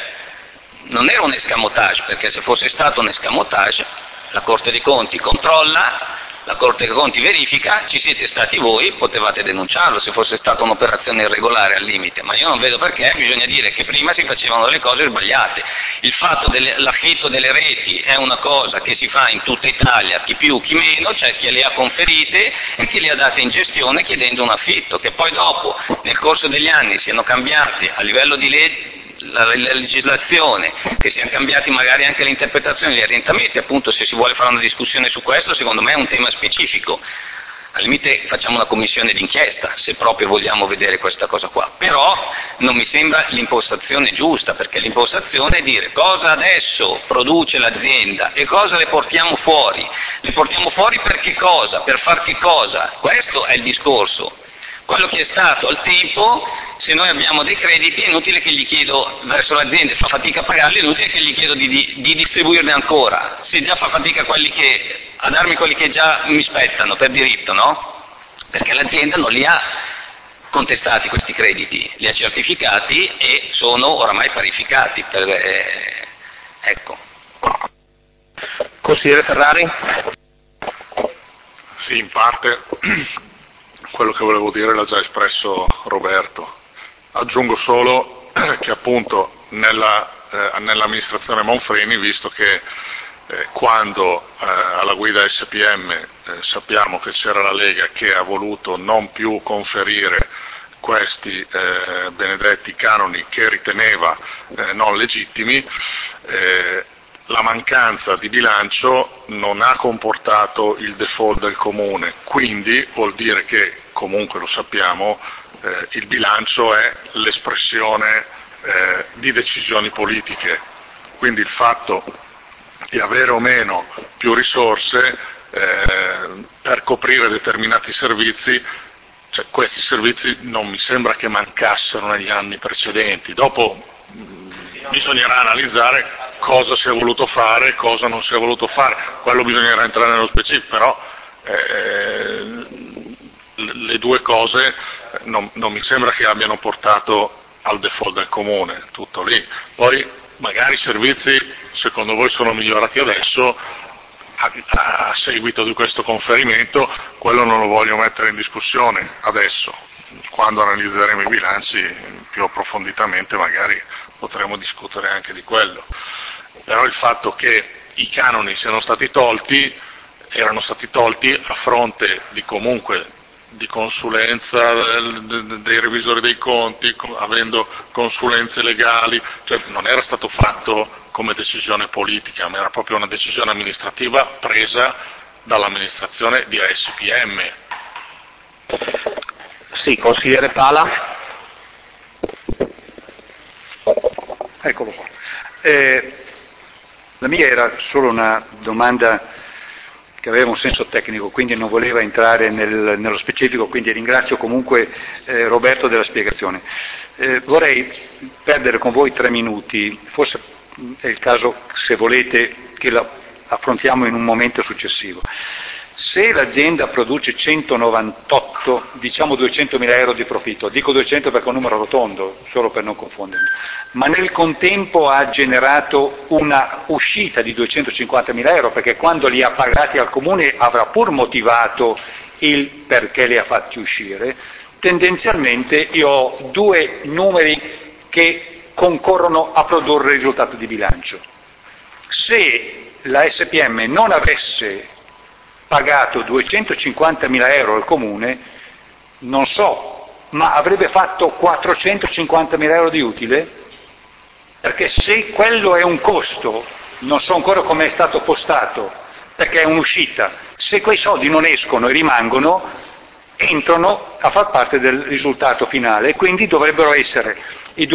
non era un escamotage, perché se fosse stato un escamotage la Corte dei Conti controlla, la Corte dei Conti verifica, ci siete stati voi, potevate denunciarlo se fosse stata un'operazione irregolare al limite, ma io non vedo perché, bisogna dire che prima si facevano delle cose sbagliate. Il fatto dell'affitto delle reti è una cosa che si fa in tutta Italia, chi più chi meno, c'è chi le ha conferite e chi le ha date in gestione chiedendo un affitto, che poi dopo nel corso degli anni siano cambiati a livello di legge, la legislazione, che siano cambiati magari anche le interpretazioni, gli orientamenti, appunto se si vuole fare una discussione su questo, secondo me è un tema specifico. Al limite facciamo una commissione d'inchiesta, se proprio vogliamo vedere questa cosa qua, però non mi sembra l'impostazione giusta, perché l'impostazione è dire cosa adesso produce l'azienda e cosa le portiamo fuori. Le portiamo fuori per che cosa? Per far che cosa? Questo è il discorso. Quello che è stato al tempo, se noi abbiamo dei crediti è inutile che gli chiedo verso l'azienda e fa fatica a pagarli, è inutile che gli chiedo di distribuirne ancora, se già fa fatica a darmi quelli che già mi spettano per diritto, no? Perché l'azienda non li ha contestati questi crediti, li ha certificati e sono oramai parificati Ecco. Consigliere Ferrari? Sì, in parte quello che volevo dire l'ha già espresso Roberto. Aggiungo solo che appunto nell'amministrazione Monfrini, visto che quando alla guida SPM sappiamo che c'era la Lega che ha voluto non più conferire questi benedetti canoni che riteneva non legittimi, la mancanza di bilancio non ha comportato il default del comune, quindi vuol dire che, comunque lo sappiamo, il bilancio è l'espressione di decisioni politiche, quindi il fatto di avere o meno più risorse per coprire determinati servizi, cioè questi servizi non mi sembra che mancassero negli anni precedenti. Dopo bisognerà analizzare cosa si è voluto fare, cosa non si è voluto fare, quello bisognerà entrare nello specifico, però le due cose non mi sembra che abbiano portato al default del comune, tutto lì. Poi magari i servizi secondo voi sono migliorati adesso a seguito di questo conferimento, quello non lo voglio mettere in discussione adesso, quando analizzeremo i bilanci più approfonditamente magari potremo discutere anche di quello, però il fatto che i canoni siano stati tolti, erano stati tolti a fronte di comunque di consulenza dei revisori dei conti, avendo consulenze legali, cioè non era stato fatto come decisione politica, ma era proprio una decisione amministrativa presa dall'amministrazione di ASPM. Sì, consigliere Pala. Eccolo qua. La mia era solo una domanda che aveva un senso tecnico, quindi non voleva entrare nello specifico, quindi ringrazio comunque Roberto della spiegazione. Vorrei perdere con voi 3 minuti, forse è il caso, se volete, che la affrontiamo in un momento successivo. Se l'azienda produce 198, diciamo 200.000 euro di profitto, dico 200 perché è un numero rotondo, solo per non confondermi, ma nel contempo ha generato una uscita di 250.000 euro, perché quando li ha pagati al comune avrà pur motivato il perché li ha fatti uscire, tendenzialmente io ho 2 numeri che concorrono a produrre il risultato di bilancio. Se la SPM non avesse pagato 250.000 euro al comune, non so, ma avrebbe fatto 450.000 euro di utile? Perché se quello è un costo, non so ancora come è stato postato, perché è un'uscita, se quei soldi non escono e rimangono, entrano a far parte del risultato finale, e quindi dovrebbero essere i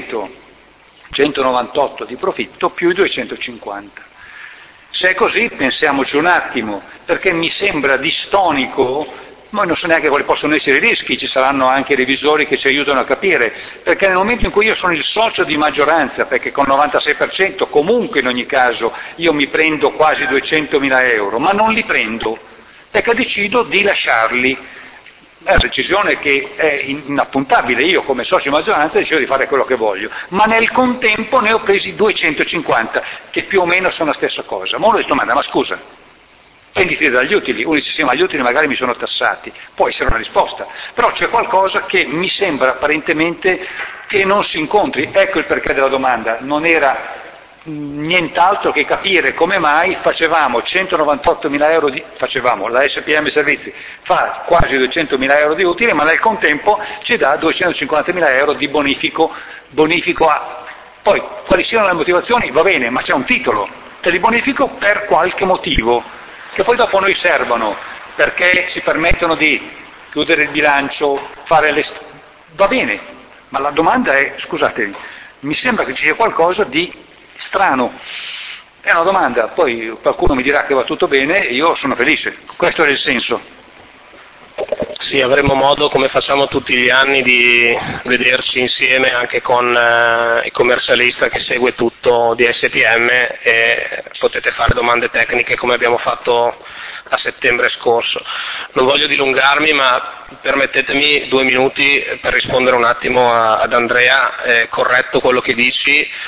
198 di profitto più i 250. Se è così, pensiamoci un attimo, perché mi sembra distonico, ma non so neanche quali possono essere i rischi, ci saranno anche revisori che ci aiutano a capire, perché nel momento in cui io sono il socio di maggioranza, perché con 96% comunque in ogni caso io mi prendo quasi 200.000 euro, ma non li prendo, perché decido di lasciarli. È una decisione che è inappuntabile, io come socio di maggioranza decido di fare quello che voglio, ma nel contempo ne ho presi 250, che più o meno sono la stessa cosa. Ma uno si domanda, ma scusa, prenditi dagli utili, uno dice sì, ma gli utili magari mi sono tassati, può essere una risposta, però c'è qualcosa che mi sembra apparentemente che non si incontri, ecco il perché della domanda, non era nient'altro che capire come mai facevamo 198.000 euro la SPM Servizi fa quasi 200.000 euro di utile, ma nel contempo ci dà 250.000 euro di bonifico a... Poi quali siano le motivazioni va bene, ma c'è un titolo, è di bonifico per qualche motivo, che poi dopo noi servono, perché si permettono di chiudere il bilancio, va bene, ma la domanda è, scusate, mi sembra che ci sia qualcosa di strano, è una domanda, poi qualcuno mi dirà che va tutto bene e io sono felice, questo è il senso. Sì, avremo modo, come facciamo tutti gli anni, di vederci insieme anche con il commercialista che segue tutto di SPM e potete fare domande tecniche come abbiamo fatto a settembre scorso. Non voglio dilungarmi, ma permettetemi 2 minuti per rispondere un attimo ad Andrea. È corretto quello che dici,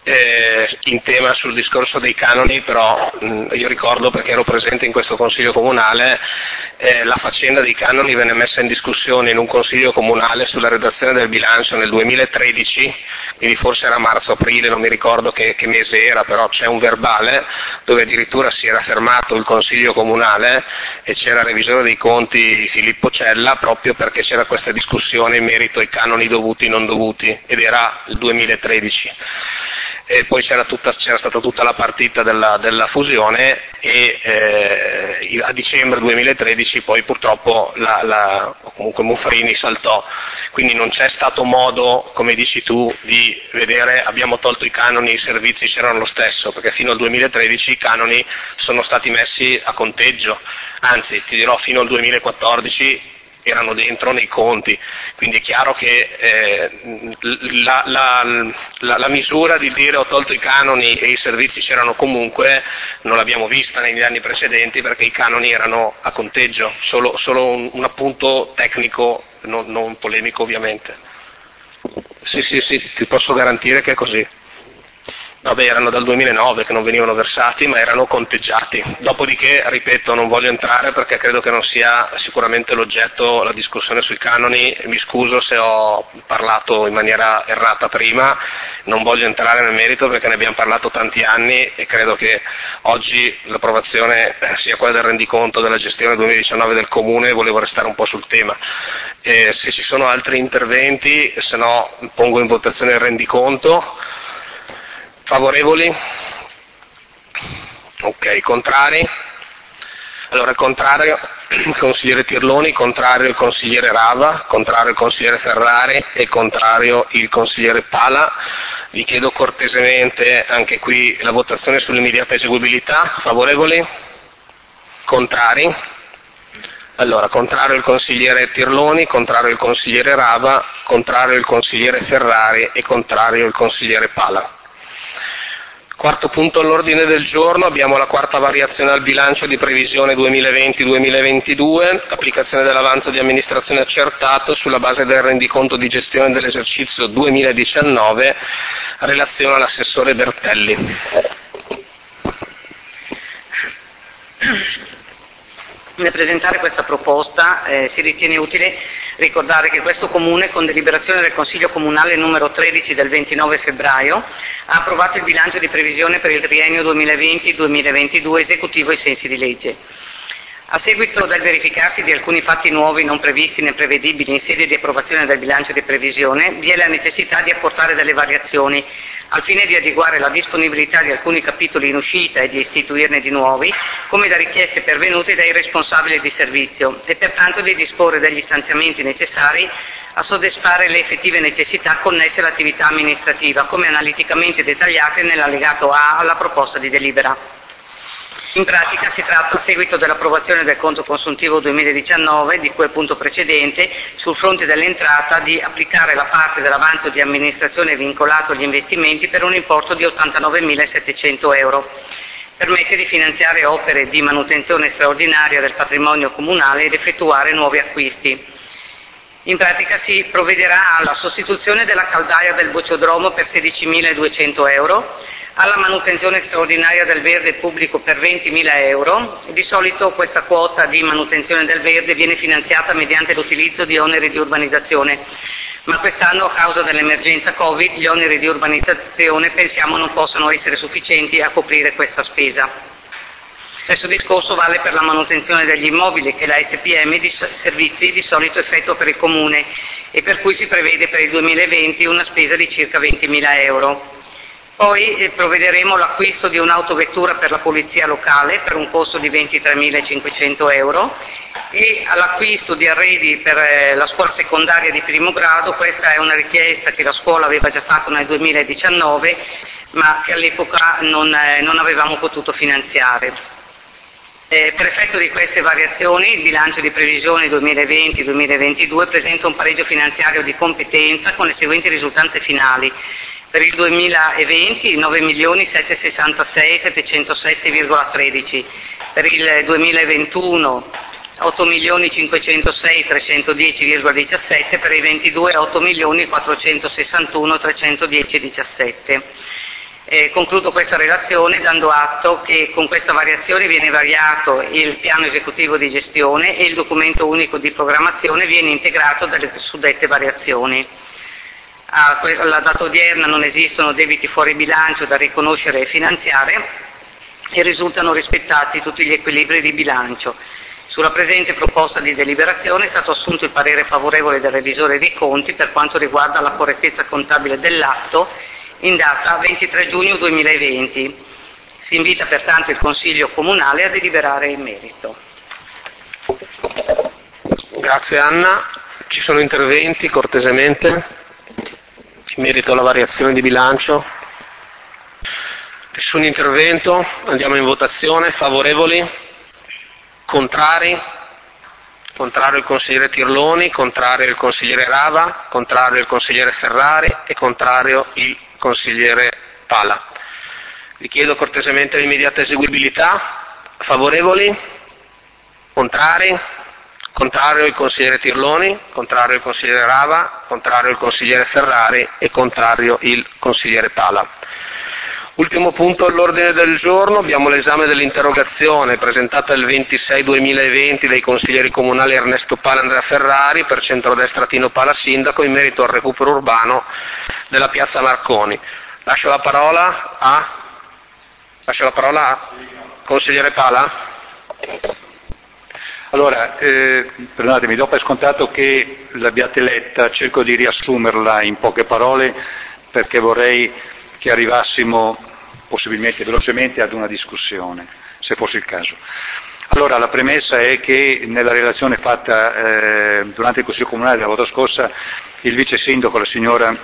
in tema sul discorso dei canoni, però io ricordo, perché ero presente in questo consiglio comunale, la faccenda dei canoni venne messa in discussione in un consiglio comunale sulla redazione del bilancio nel 2013, quindi forse era marzo-aprile, non mi ricordo che mese era, però c'è un verbale dove addirittura si era fermato il consiglio comunale e c'era il revisore dei conti Filippo Cella, proprio perché c'era questa discussione in merito ai canoni dovuti e non dovuti, ed era il 2013. E poi c'era stata tutta la partita della fusione e a dicembre 2013 poi purtroppo comunque Muffarini saltò, quindi non c'è stato modo, come dici tu, di vedere abbiamo tolto i canoni, i servizi c'erano lo stesso, perché fino al 2013 i canoni sono stati messi a conteggio, anzi ti dirò fino al 2014 erano dentro nei conti, quindi è chiaro che la misura di dire ho tolto i canoni e i servizi c'erano comunque non l'abbiamo vista negli anni precedenti, perché i canoni erano a conteggio, solo un appunto tecnico, non polemico ovviamente. Sì, ti posso garantire che è così. Vabbè, erano dal 2009 che non venivano versati, ma erano conteggiati. Dopodiché, ripeto, non voglio entrare perché credo che non sia sicuramente l'oggetto la discussione sui canoni, mi scuso se ho parlato in maniera errata prima, non voglio entrare nel merito perché ne abbiamo parlato tanti anni e credo che oggi l'approvazione sia quella del rendiconto della gestione 2019 del Comune, volevo restare un po' sul tema. Se ci sono altri interventi, se no pongo in votazione il rendiconto. Favorevoli? Ok, contrari? Allora, contrario il consigliere Tirloni, contrario il consigliere Rava, contrario il consigliere Ferrari e contrario il consigliere Pala. Vi chiedo cortesemente anche qui la votazione sull'immediata eseguibilità. Favorevoli? Contrari? Allora, contrario il consigliere Tirloni, contrario il consigliere Rava, contrario il consigliere Ferrari e contrario il consigliere Pala. Quarto punto all'ordine del giorno, abbiamo la quarta variazione al bilancio di previsione 2020-2022, applicazione dell'avanzo di amministrazione accertato sulla base del rendiconto di gestione dell'esercizio 2019, relazione all'assessore Bertelli. Nel presentare questa proposta si ritiene utile ricordare che questo Comune, con deliberazione del Consiglio Comunale numero 13 del 29 febbraio, ha approvato il bilancio di previsione per il triennio 2020-2022 esecutivo ai sensi di legge. A seguito del verificarsi di alcuni fatti nuovi non previsti né prevedibili in sede di approvazione del bilancio di previsione, vi è la necessità di apportare delle variazioni al fine di adeguare la disponibilità di alcuni capitoli in uscita e di istituirne di nuovi, come da richieste pervenute dai responsabili di servizio, e pertanto di disporre degli stanziamenti necessari a soddisfare le effettive necessità connesse all'attività amministrativa, come analiticamente dettagliate nell'allegato A alla proposta di delibera. In pratica si tratta, a seguito dell'approvazione del conto consuntivo 2019, di cui punto precedente, sul fronte dell'entrata di applicare la parte dell'avanzo di amministrazione vincolato agli investimenti per un importo di 89.700 euro. Permette di finanziare opere di manutenzione straordinaria del patrimonio comunale ed effettuare nuovi acquisti. In pratica si provvederà alla sostituzione della caldaia del bociodromo per 16.200 euro, alla manutenzione straordinaria del verde pubblico per 20.000 euro. Di solito questa quota di manutenzione del verde viene finanziata mediante l'utilizzo di oneri di urbanizzazione, ma quest'anno, a causa dell'emergenza Covid, gli oneri di urbanizzazione pensiamo non possano essere sufficienti a coprire questa spesa. Stesso discorso vale per la manutenzione degli immobili che la SPM di servizi di solito effettua per il Comune e per cui si prevede per il 2020 una spesa di circa 20.000 euro. Poi provvederemo all'acquisto di un'autovettura per la polizia locale per un costo di 23.500 euro e all'acquisto di arredi per la scuola secondaria di primo grado. Questa è una richiesta che la scuola aveva già fatto nel 2019 ma che all'epoca non avevamo potuto finanziare. Per effetto di queste variazioni il bilancio di previsione 2020-2022 presenta un pareggio finanziario di competenza con le seguenti risultanze finali. Per il 2020 9.766.707,13, per il 2021 8.506.310,17, per il 22 8.461.310,17. Concludo questa relazione dando atto che con questa variazione viene variato il piano esecutivo di gestione e il documento unico di programmazione viene integrato dalle suddette variazioni. Alla data odierna non esistono debiti fuori bilancio da riconoscere e finanziare e risultano rispettati tutti gli equilibri di bilancio. Sulla presente proposta di deliberazione è stato assunto il parere favorevole del revisore dei conti per quanto riguarda la correttezza contabile dell'atto in data 23 giugno 2020. Si invita pertanto il Consiglio Comunale a deliberare in merito. Grazie Anna. Ci sono interventi cortesemente in merito alla variazione di bilancio? Nessun intervento? Andiamo in votazione. Favorevoli? Contrari? Contrario il consigliere Tirloni, contrario il consigliere Rava, contrario il consigliere Ferrari e contrario il consigliere Pala. Vi chiedo cortesemente l'immediata eseguibilità. Favorevoli? Contrari? Contrario il consigliere Tirloni, contrario il consigliere Rava, contrario il consigliere Ferrari e contrario il consigliere Pala. Ultimo punto all'ordine del giorno, abbiamo l'esame dell'interrogazione presentata il 26/2020 dai consiglieri comunali Ernesto Pala e Andrea Ferrari per centrodestra Tino Pala sindaco in merito al recupero urbano della piazza Marconi. Lascio la parola a consigliere Pala. Allora, perdonatemi, do per scontato che l'abbiate letta, cerco di riassumerla in poche parole perché vorrei che arrivassimo possibilmente velocemente ad una discussione, se fosse il caso. Allora, la premessa è che nella relazione fatta durante il Consiglio Comunale la volta scorsa, il vice sindaco, la signora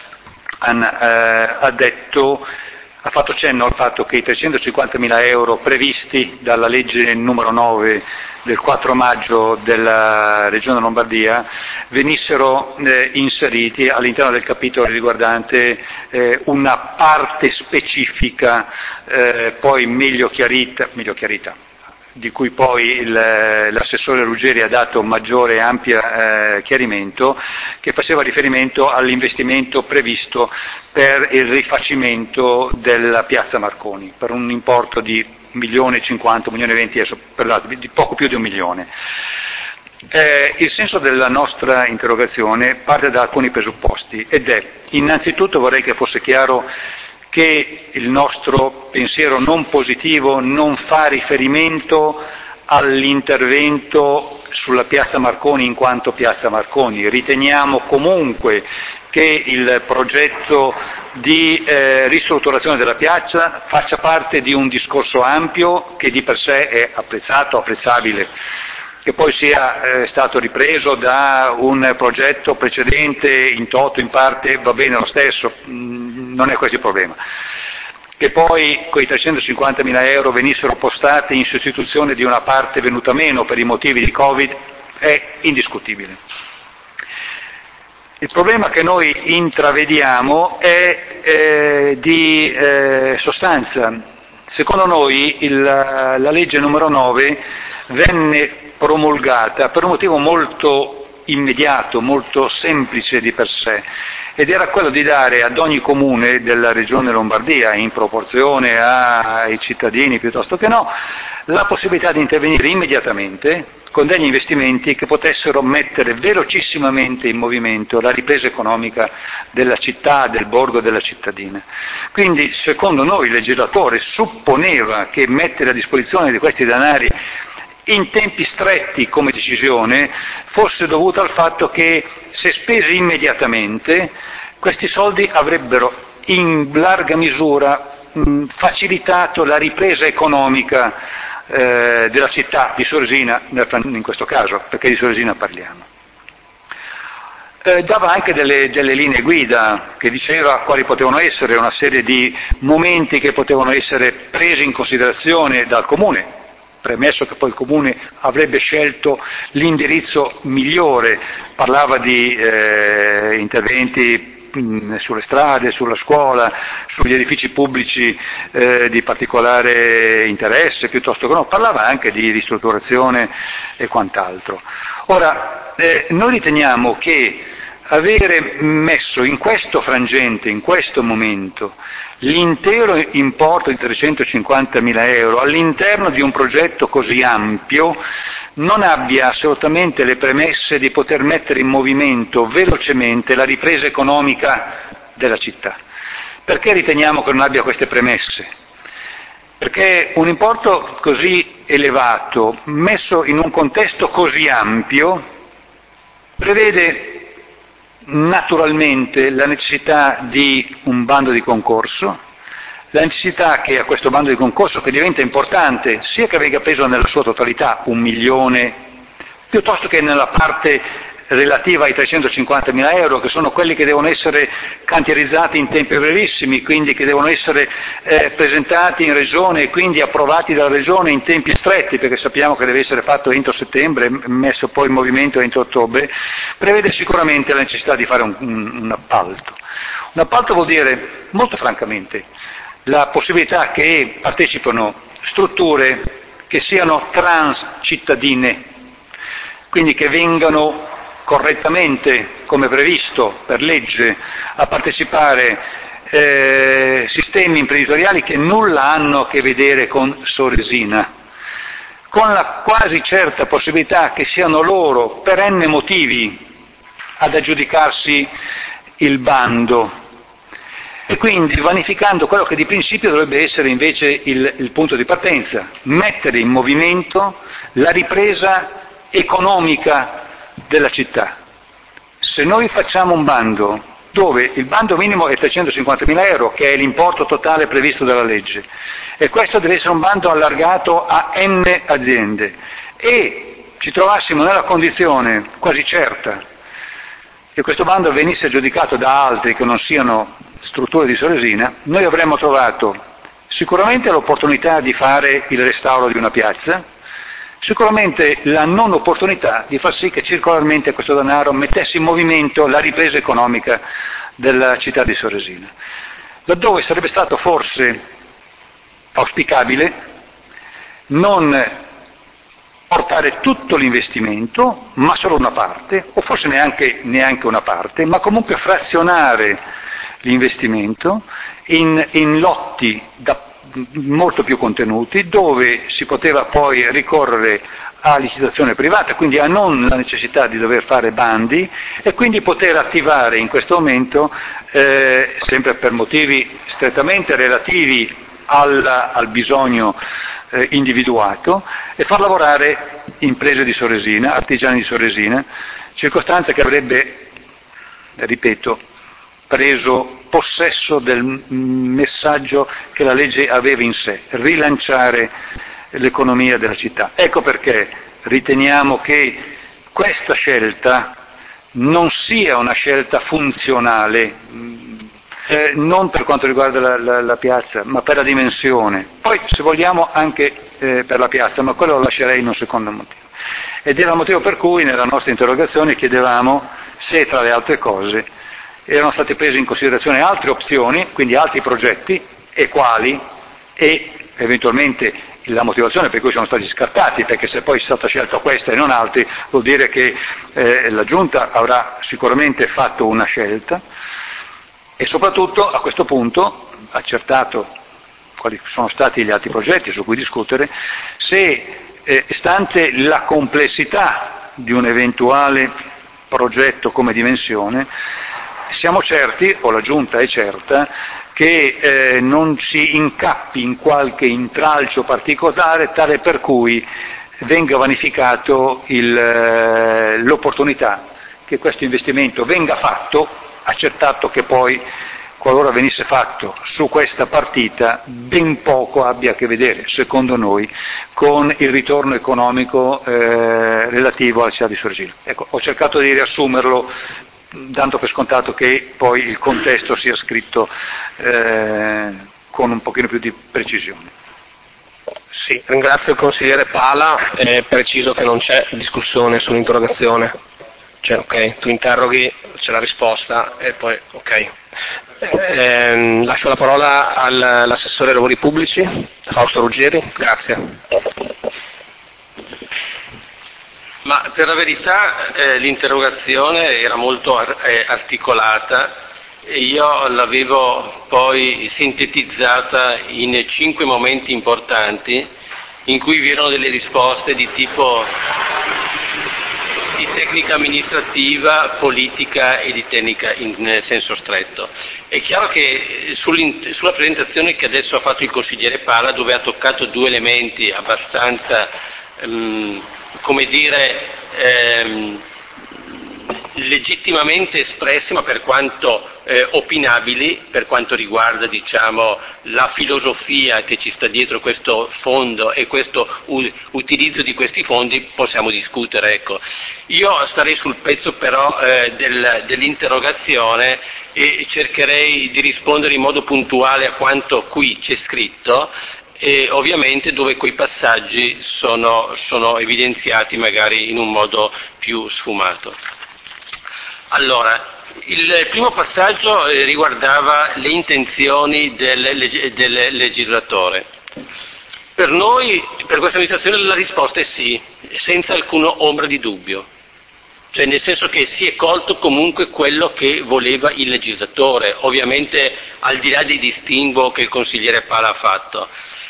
ha fatto cenno al fatto che i 350.000 euro previsti dalla legge numero 9 del 4 maggio della Regione Lombardia venissero inseriti all'interno del capitolo riguardante una parte specifica, poi meglio chiarita, di cui poi l'assessore Ruggeri ha dato maggiore e ampio chiarimento, che faceva riferimento all'investimento previsto per il rifacimento della piazza Marconi, per un importo di 1.050.000, 1.020.000, di poco più di 1 milione. Il senso della nostra interrogazione parte da alcuni presupposti ed è, innanzitutto vorrei che fosse chiaro che il nostro pensiero non positivo non fa riferimento all'intervento sulla piazza Marconi in quanto piazza Marconi. Riteniamo comunque che il progetto di ristrutturazione della piazza faccia parte di un discorso ampio che di per sé è apprezzabile, che poi sia stato ripreso da un progetto precedente in toto, in parte, va bene lo stesso, non è questo il problema. Che poi quei 350.000 euro venissero postati in sostituzione di una parte venuta meno per i motivi di Covid è indiscutibile. Il problema che noi intravediamo è di sostanza. Secondo noi la legge numero 9 venne promulgata per un motivo molto immediato, molto semplice di per sé, ed era quello di dare ad ogni comune della regione Lombardia, in proporzione ai cittadini piuttosto che no, la possibilità di intervenire immediatamente con degli investimenti che potessero mettere velocissimamente in movimento la ripresa economica della città, del borgo, della cittadina. Quindi, secondo noi, il legislatore supponeva che mettere a disposizione di questi denari in tempi stretti come decisione fosse dovuto al fatto che, se spesi immediatamente, questi soldi avrebbero in larga misura facilitato la ripresa economica della città di Soresina, in questo caso, perché di Soresina parliamo. Dava anche delle linee guida che diceva quali potevano essere una serie di momenti che potevano essere presi in considerazione dal Comune, premesso che poi il Comune avrebbe scelto l'indirizzo migliore, parlava di interventi sulle strade, sulla scuola, sugli edifici pubblici di particolare interesse, piuttosto che no, parlava anche di ristrutturazione e quant'altro. Ora, noi riteniamo che avere messo in questo frangente, in questo momento, l'intero importo di 350.000 euro all'interno di un progetto così ampio non abbia assolutamente le premesse di poter mettere in movimento velocemente la ripresa economica della città. Perché riteniamo che non abbia queste premesse? Perché un importo così elevato, messo in un contesto così ampio, prevede naturalmente la necessità di un bando di concorso, la necessità che a questo bando di concorso, che diventa importante, sia che venga preso nella sua totalità 1 milione, piuttosto che nella parte relativa ai 350.000 euro, che sono quelli che devono essere cantierizzati in tempi brevissimi, quindi che devono essere presentati in Regione e quindi approvati dalla Regione in tempi stretti, perché sappiamo che deve essere fatto entro settembre, messo poi in movimento entro ottobre, prevede sicuramente la necessità di fare un appalto. Un appalto vuol dire, molto francamente, la possibilità che partecipino strutture che siano transcittadine, quindi che vengano correttamente, come previsto per legge, a partecipare sistemi imprenditoriali che nulla hanno a che vedere con Soresina, con la quasi certa possibilità che siano loro, per n motivi, ad aggiudicarsi il bando, e quindi vanificando quello che di principio dovrebbe essere invece il punto di partenza, mettere in movimento la ripresa economica della città. Se noi facciamo un bando dove il bando minimo è 350.000 euro, che è l'importo totale previsto dalla legge, e questo deve essere un bando allargato a n aziende, e ci trovassimo nella condizione quasi certa che questo bando venisse aggiudicato da altri che non siano strutture di Soresina, noi avremmo trovato sicuramente l'opportunità di fare il restauro di una piazza, sicuramente la non opportunità di far sì che circolarmente questo denaro mettesse in movimento la ripresa economica della città di Soresina, laddove sarebbe stato forse auspicabile non portare tutto l'investimento, ma solo una parte, o forse neanche una parte, ma comunque frazionare l'investimento in lotti molto più contenuti, dove si poteva poi ricorrere a licitazione privata, quindi a non la necessità di dover fare bandi, e quindi poter attivare in questo momento, sempre per motivi strettamente relativi al bisogno individuato, e far lavorare imprese di Soresina, artigiani di Soresina, circostanza che avrebbe, ripeto, preso possesso del messaggio che la legge aveva in sé, rilanciare l'economia della città. Ecco perché riteniamo che questa scelta non sia una scelta funzionale, non per quanto riguarda la piazza, ma per la dimensione. Poi, se vogliamo, anche per la piazza, ma quello lo lascerei in un secondo motivo. Ed era il motivo per cui nella nostra interrogazione chiedevamo se, tra le altre cose, erano state prese in considerazione altre opzioni, quindi altri progetti, e quali, e eventualmente la motivazione per cui sono stati scartati, perché se poi è stata scelta questa e non altri, vuol dire che la Giunta avrà sicuramente fatto una scelta, e soprattutto a questo punto, accertato quali sono stati gli altri progetti su cui discutere, se stante la complessità di un eventuale progetto come dimensione, siamo certi, o la Giunta è certa, che non si incappi in qualche intralcio particolare tale per cui venga vanificato l'opportunità che questo investimento venga fatto, accertato che poi, qualora venisse fatto su questa partita, ben poco abbia a che vedere, secondo noi, con il ritorno economico relativo alla città di Soresina. Ecco, ho cercato di riassumerlo, dando per scontato che poi il contesto sia scritto con un pochino più di precisione. Sì, ringrazio il consigliere Pala, è preciso che non c'è discussione sull'interrogazione, cioè ok, tu interroghi, c'è la risposta e poi ok. Lascio la parola all'assessore ai lavori pubblici, Fausto Ruggeri, grazie. Ma per la verità l'interrogazione era molto articolata e io l'avevo poi sintetizzata in 5 momenti importanti in cui vi erano delle risposte di tipo di tecnica amministrativa, politica e di tecnica in senso stretto. È chiaro che sulla presentazione che adesso ha fatto il consigliere Pala, dove ha toccato 2 elementi abbastanza, come dire, legittimamente espressi, ma per quanto opinabili, per quanto riguarda, diciamo, la filosofia che ci sta dietro questo fondo e questo utilizzo di questi fondi, possiamo discutere. Ecco. Io starei sul pezzo però dell'interrogazione e cercherei di rispondere in modo puntuale a quanto qui c'è scritto, e ovviamente dove quei passaggi sono evidenziati magari in un modo più sfumato. Allora, il primo passaggio riguardava le intenzioni del legislatore. Per noi, per questa amministrazione, la risposta è sì, senza alcuna ombra di dubbio. Cioè nel senso che si è colto comunque quello che voleva il legislatore, ovviamente al di là dei distinguo che il consigliere Pala ha fatto.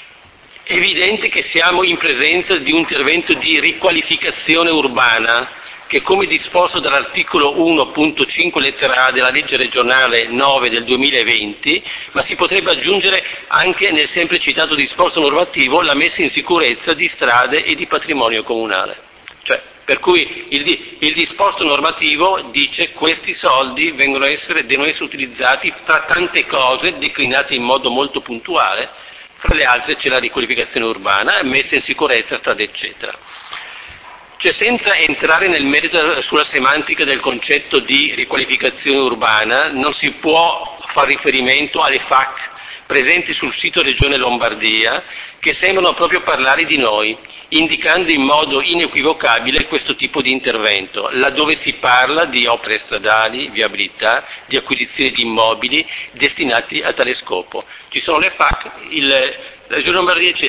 È evidente che siamo in presenza di un intervento di riqualificazione urbana che, come disposto dall'articolo 1.5 lettera A della legge regionale 9 del 2020, ma si potrebbe aggiungere anche nel sempre citato disposto normativo la messa in sicurezza di strade e di patrimonio comunale. Cioè, per cui il disposto normativo dice questi soldi devono essere utilizzati tra tante cose declinate in modo molto puntuale, fra le altre c'è la riqualificazione urbana, messa in sicurezza, strade eccetera. Cioè, senza entrare nel merito sulla semantica del concetto di riqualificazione urbana, non si può far riferimento alle FAC presenti sul sito Regione Lombardia, che sembrano proprio parlare di noi, indicando in modo inequivocabile questo tipo di intervento, laddove si parla di opere stradali, viabilità, di acquisizione di immobili destinati a tale scopo. Ci sono le FAC, la Regione Lombardia dice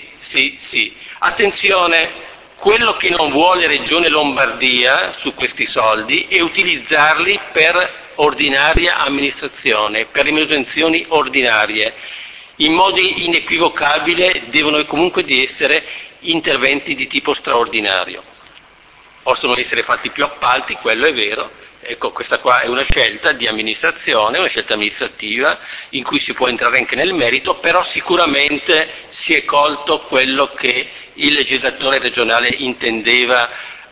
sì. Attenzione, quello che non vuole Regione Lombardia su questi soldi è utilizzarli per ordinaria amministrazione, per le manutenzioni ordinarie. In modo inequivocabile devono comunque di essere interventi di tipo straordinario. Possono essere fatti più appalti, quello è vero. Ecco, questa qua è una scelta di amministrazione, una scelta amministrativa in cui si può entrare anche nel merito, però sicuramente si è colto quello che il legislatore regionale intendeva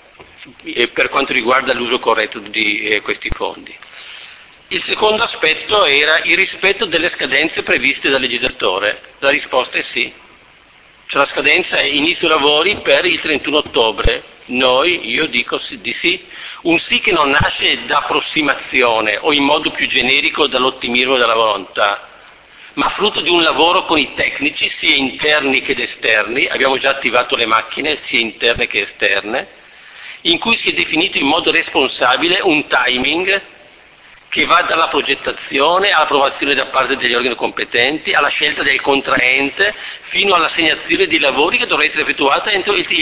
per quanto riguarda l'uso corretto di questi fondi. Il secondo aspetto era il rispetto delle scadenze previste dal legislatore. La risposta è sì. Cioè la scadenza è inizio lavori per il 31 ottobre. Io dico di sì. Un sì che non nasce da approssimazione o in modo più generico dall'ottimismo della volontà, ma frutto di un lavoro con i tecnici, sia interni che esterni, abbiamo già attivato le macchine, sia interne che esterne, in cui si è definito in modo responsabile un timing che va dalla progettazione all'approvazione da parte degli organi competenti, alla scelta del contraente, fino all'assegnazione dei lavori che dovrà essere effettuata entro il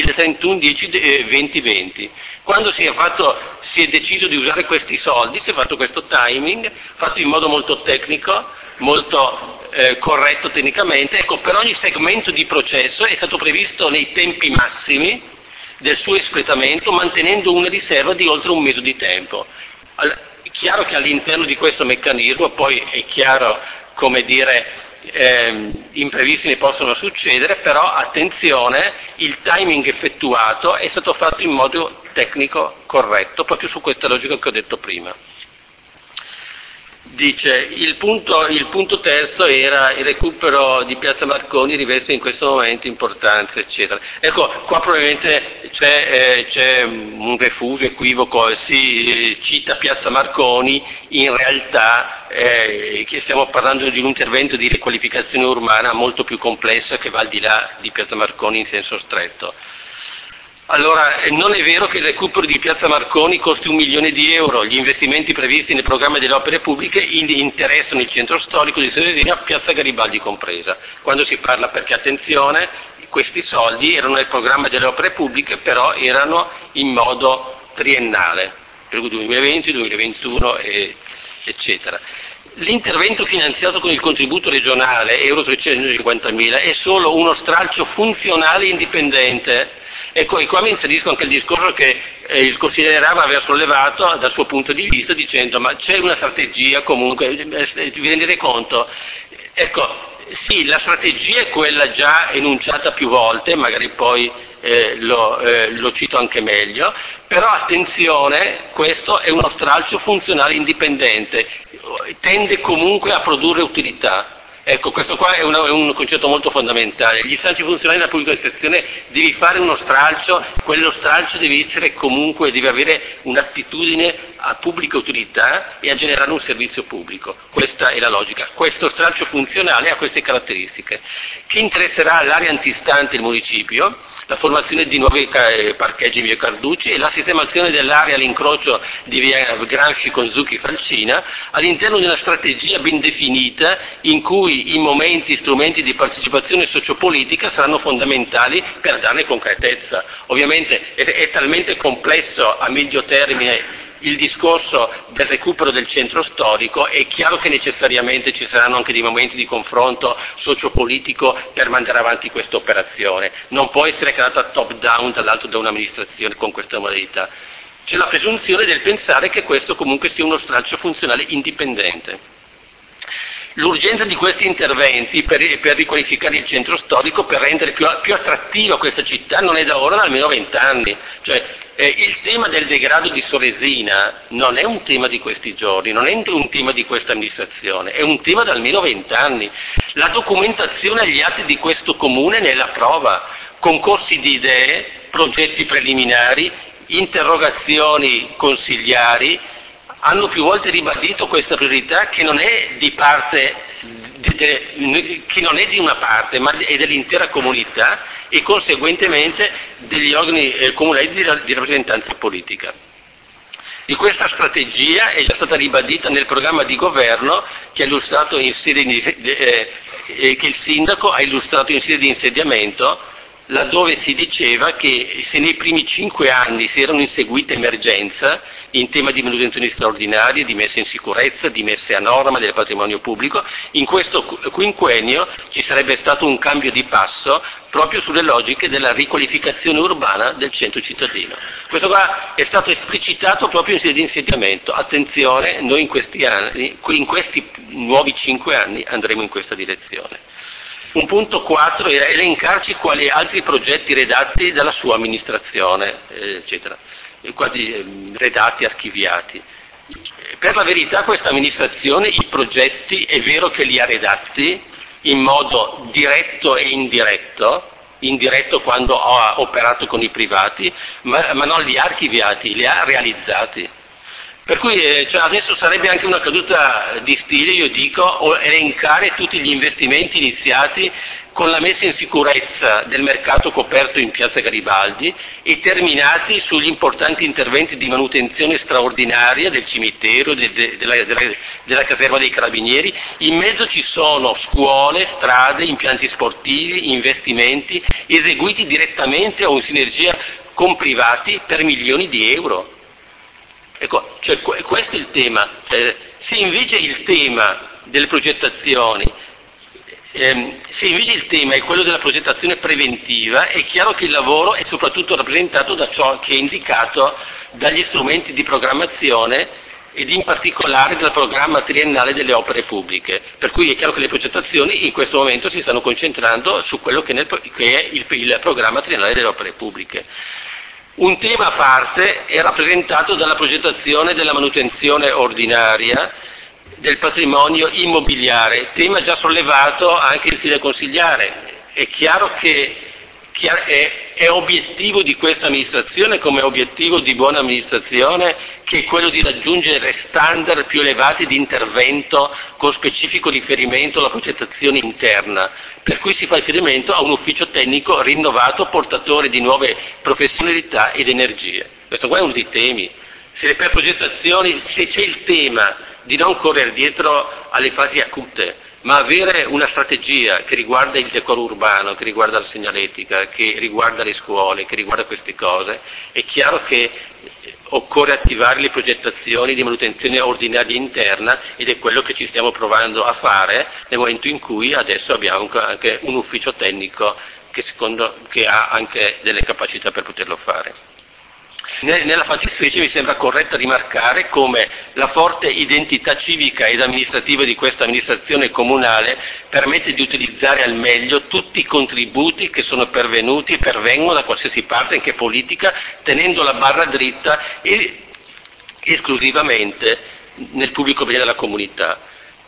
31/10/2020. Quando si è deciso di usare questi soldi, si è fatto questo timing, fatto in modo molto tecnico, molto corretto tecnicamente. Ecco, per ogni segmento di processo è stato previsto nei tempi massimi del suo espletamento, mantenendo una riserva di oltre un mese di tempo. È chiaro che all'interno di questo meccanismo, poi è chiaro, come dire, imprevisti ne possono succedere, però attenzione, il timing effettuato è stato fatto in modo tecnico corretto, proprio su questa logica che ho detto prima. Dice, il punto terzo era il recupero di Piazza Marconi riveste in questo momento importanza, eccetera. Ecco, qua probabilmente c'è un refuso, equivoco, si cita Piazza Marconi, in realtà che stiamo parlando di un intervento di riqualificazione urbana molto più complesso che va al di là di Piazza Marconi in senso stretto. Allora, non è vero che il recupero di Piazza Marconi costi 1 milione di euro, gli investimenti previsti nel programma delle opere pubbliche interessano il centro storico di Seresina, Piazza Garibaldi compresa. Quando si parla, perché attenzione, questi soldi erano nel programma delle opere pubbliche, però erano in modo triennale, per cui 2020, 2021 eccetera. L'intervento finanziato con il contributo regionale, euro 350.000, è solo uno stralcio funzionale indipendente. Ecco, e qua mi inserisco anche il discorso che il consigliere Rama aveva sollevato dal suo punto di vista dicendo ma c'è una strategia comunque, vi rendete conto? Ecco, sì, la strategia è quella già enunciata più volte, magari poi lo cito anche meglio, però attenzione, questo è uno stralcio funzionale indipendente, tende comunque a produrre utilità. Ecco, questo qua è un concetto molto fondamentale. Gli stralci funzionali nella pubblica amministrazione devi fare uno stralcio, quello stralcio deve essere comunque, deve avere un'attitudine a pubblica utilità e a generare un servizio pubblico. Questa è la logica. Questo stralcio funzionale ha queste caratteristiche, che interesserà l'area antistante il municipio, la formazione di nuovi parcheggi in via Carducci e la sistemazione dell'area all'incrocio di via Gramsci con Zucchi Falcina all'interno di una strategia ben definita in cui i momenti, strumenti di partecipazione sociopolitica saranno fondamentali per darne concretezza. Ovviamente è talmente complesso a medio termine il discorso del recupero del centro storico, è chiaro che necessariamente ci saranno anche dei momenti di confronto sociopolitico per mandare avanti questa operazione. Non può essere creata top down dall'alto da un'amministrazione con questa modalità. C'è la presunzione del pensare che questo comunque sia uno stralcio funzionale indipendente. L'urgenza di questi interventi per riqualificare il centro storico, per rendere più attrattiva questa città, non è da ora, da almeno 20 anni. Cioè, il tema del degrado di Soresina non è un tema di questi giorni, non è un tema di questa amministrazione, è un tema da almeno 20 anni. La documentazione agli atti di questo comune ne è la prova. Concorsi di idee, progetti preliminari, interrogazioni consigliari, hanno più volte ribadito questa priorità che non è di parte, che non è di una parte, ma è dell'intera comunità e conseguentemente degli organi comunali di rappresentanza politica. Di questa strategia è già stata ribadita nel programma di governo che il sindaco ha illustrato in sede di insediamento, laddove si diceva che se nei primi 5 anni si erano inseguite emergenza in tema di manutenzioni straordinarie, di messa in sicurezza, di messa a norma del patrimonio pubblico, in questo quinquennio ci sarebbe stato un cambio di passo proprio sulle logiche della riqualificazione urbana del centro cittadino. Questo qua è stato esplicitato proprio in sede di insediamento. Attenzione, noi in questi nuovi 5 anni andremo in questa direzione. Un punto 4 era elencarci quali altri progetti redatti dalla sua amministrazione, eccetera, quasi redatti, archiviati. Per la verità questa amministrazione i progetti è vero che li ha redatti in modo diretto e indiretto quando ha operato con i privati, ma non li ha archiviati, li ha realizzati. Per cui adesso sarebbe anche una caduta di stile, io dico, elencare tutti gli investimenti iniziati con la messa in sicurezza del mercato coperto in Piazza Garibaldi e terminati sugli importanti interventi di manutenzione straordinaria del cimitero, della caserma dei carabinieri. In mezzo ci sono scuole, strade, impianti sportivi, investimenti eseguiti direttamente o in sinergia con privati per milioni di euro. Ecco, cioè, questo è il tema. Se invece il tema delle progettazioni, se invece il tema è quello della progettazione preventiva, è chiaro che il lavoro è soprattutto rappresentato da ciò che è indicato dagli strumenti di programmazione ed in particolare dal programma triennale delle opere pubbliche. Per cui è chiaro che le progettazioni in questo momento si stanno concentrando su quello che è il programma triennale delle opere pubbliche. Un tema a parte è rappresentato dalla progettazione della manutenzione ordinaria del patrimonio immobiliare, tema già sollevato anche in sede consigliare. È chiaro che è obiettivo di questa amministrazione, come obiettivo di buona amministrazione, che è quello di raggiungere standard più elevati di intervento con specifico riferimento alla progettazione interna, per cui si fa riferimento a un ufficio tecnico rinnovato, portatore di nuove professionalità ed energie. Questo qua è uno dei temi. Se per progettazioni, se c'è il tema di non correre dietro alle fasi acute, ma avere una strategia che riguarda il decoro urbano, che riguarda la segnaletica, che riguarda le scuole, che riguarda queste cose, è chiaro che occorre attivare le progettazioni di manutenzione ordinaria interna, ed è quello che ci stiamo provando a fare nel momento in cui adesso abbiamo anche un ufficio tecnico che ha anche delle capacità per poterlo fare. Nella fattispecie mi sembra corretto rimarcare come la forte identità civica ed amministrativa di questa amministrazione comunale permette di utilizzare al meglio tutti i contributi che sono pervenuti e pervengono da qualsiasi parte, anche politica, tenendo la barra dritta esclusivamente nel pubblico bene della comunità.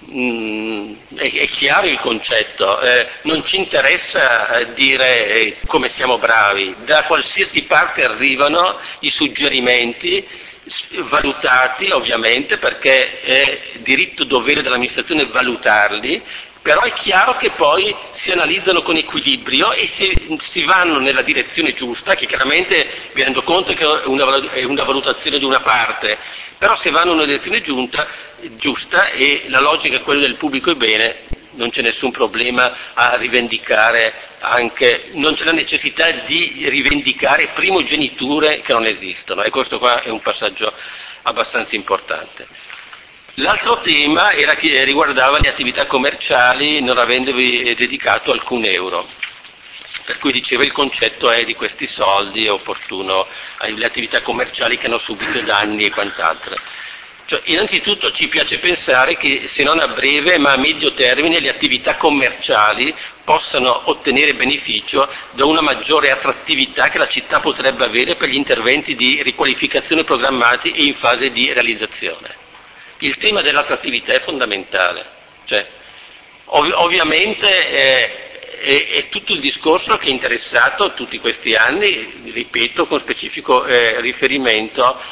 È chiaro il concetto, non ci interessa dire come siamo bravi, da qualsiasi parte arrivano i suggerimenti, valutati ovviamente, perché è diritto dovere dell'amministrazione valutarli, però è chiaro che poi si analizzano con equilibrio e si vanno nella direzione giusta, che chiaramente vi rendo conto che è una valutazione di una parte, però se vanno nella direzione giusta e la logica è quella del pubblico e bene, non c'è nessun problema a rivendicare anche, non c'è la necessità di rivendicare primogeniture che non esistono, e questo qua è un passaggio abbastanza importante. L'altro tema era che riguardava le attività commerciali non avendovi dedicato alcun euro, per cui diceva il concetto è di questi soldi è opportuno alle attività commerciali che hanno subito danni e quant'altro. Cioè, innanzitutto ci piace pensare che se non a breve ma a medio termine le attività commerciali possano ottenere beneficio da una maggiore attrattività che la città potrebbe avere per gli interventi di riqualificazione programmati e in fase di realizzazione. Il tema dell'attrattività è fondamentale, cioè, ovviamente è tutto il discorso che è interessato tutti questi anni, ripeto, con specifico riferimento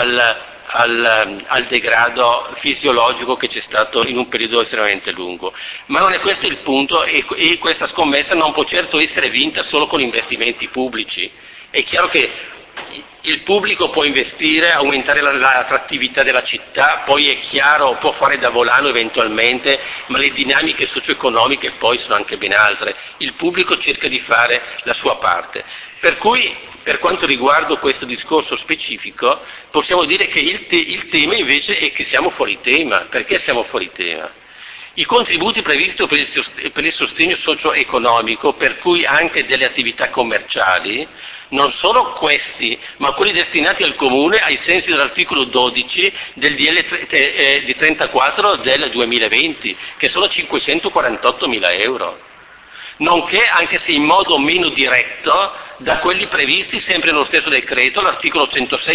al degrado fisiologico che c'è stato in un periodo estremamente lungo. Ma non è questo il punto, e questa scommessa non può certo essere vinta solo con investimenti pubblici. È chiaro che il pubblico può investire, aumentare l'attrattività della città, poi è chiaro può fare da volano eventualmente, ma le dinamiche socio-economiche poi sono anche ben altre. Il pubblico cerca di fare la sua parte. Per cui, per quanto riguarda questo discorso specifico, possiamo dire che il tema invece è che siamo fuori tema. Perché siamo fuori tema? I contributi previsti per il sostegno socio-economico, per cui anche delle attività commerciali, non solo questi, ma quelli destinati al Comune ai sensi dell'articolo 12 del DL di 34 del 2020, che sono 548.000 euro. Nonché, anche se in modo meno diretto, da quelli previsti sempre nello stesso decreto, l'articolo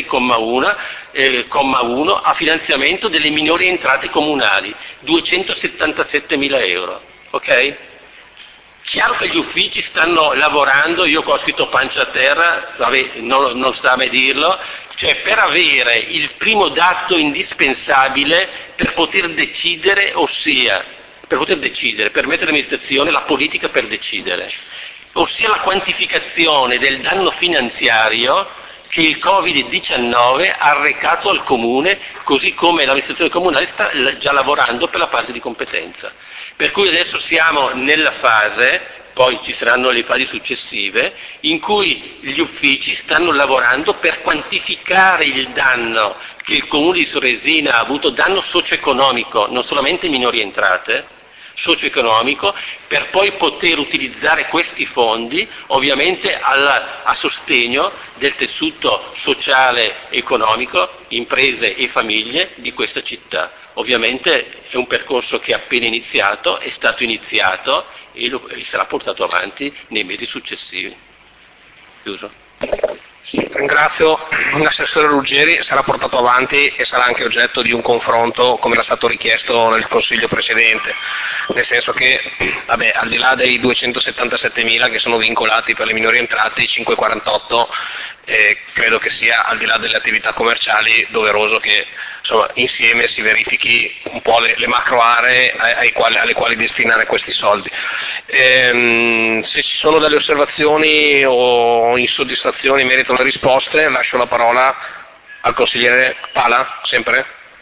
106,1 a finanziamento delle minori entrate comunali, 277.000 euro. Ok? Chiaro che gli uffici stanno lavorando, io qua ho scritto pancia a terra, vabbè, non sta a me dirlo, cioè per avere il primo dato indispensabile per poter decidere, ossia per poter decidere, per mettere all'amministrazione la politica per decidere, ossia la quantificazione del danno finanziario che il Covid-19 ha arrecato al Comune, così come l'amministrazione comunale sta già lavorando per la parte di competenza. Per cui adesso siamo nella fase, poi ci saranno le fasi successive, in cui gli uffici stanno lavorando per quantificare il danno che il Comune di Soresina ha avuto, danno socio-economico, non solamente minori entrate, socio-economico, per poi poter utilizzare questi fondi ovviamente a sostegno del tessuto sociale economico, imprese e famiglie di questa città. Ovviamente è un percorso che è appena iniziato, è stato iniziato e sarà portato avanti nei mesi successivi. Chiuso. Ringrazio l'assessore Ruggeri, sarà portato avanti e sarà anche oggetto di un confronto come era stato richiesto nel Consiglio precedente, nel senso che al di là dei 277.000 che sono vincolati per le minori entrate, i 548 credo che sia, al di là delle attività commerciali, doveroso che insieme si verifichi un po' le macro aree alle quali destinare questi soldi. Se ci sono delle osservazioni o insoddisfazioni in merito alle risposte, lascio la parola al consigliere Pala, sempre?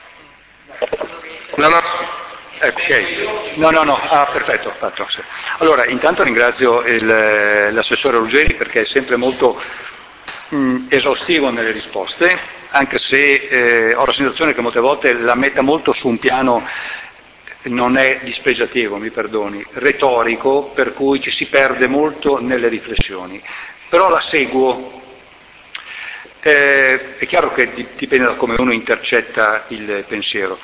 No. Perfetto, fatto. Sì. Allora, intanto ringrazio l'assessore Ruggeri perché è sempre molto esaustivo nelle risposte, anche se ho la sensazione che molte volte la metta molto su un piano, non è dispregiativo, mi perdoni, retorico, per cui ci si perde molto nelle riflessioni, però la seguo. È chiaro che dipende da come uno intercetta il pensiero.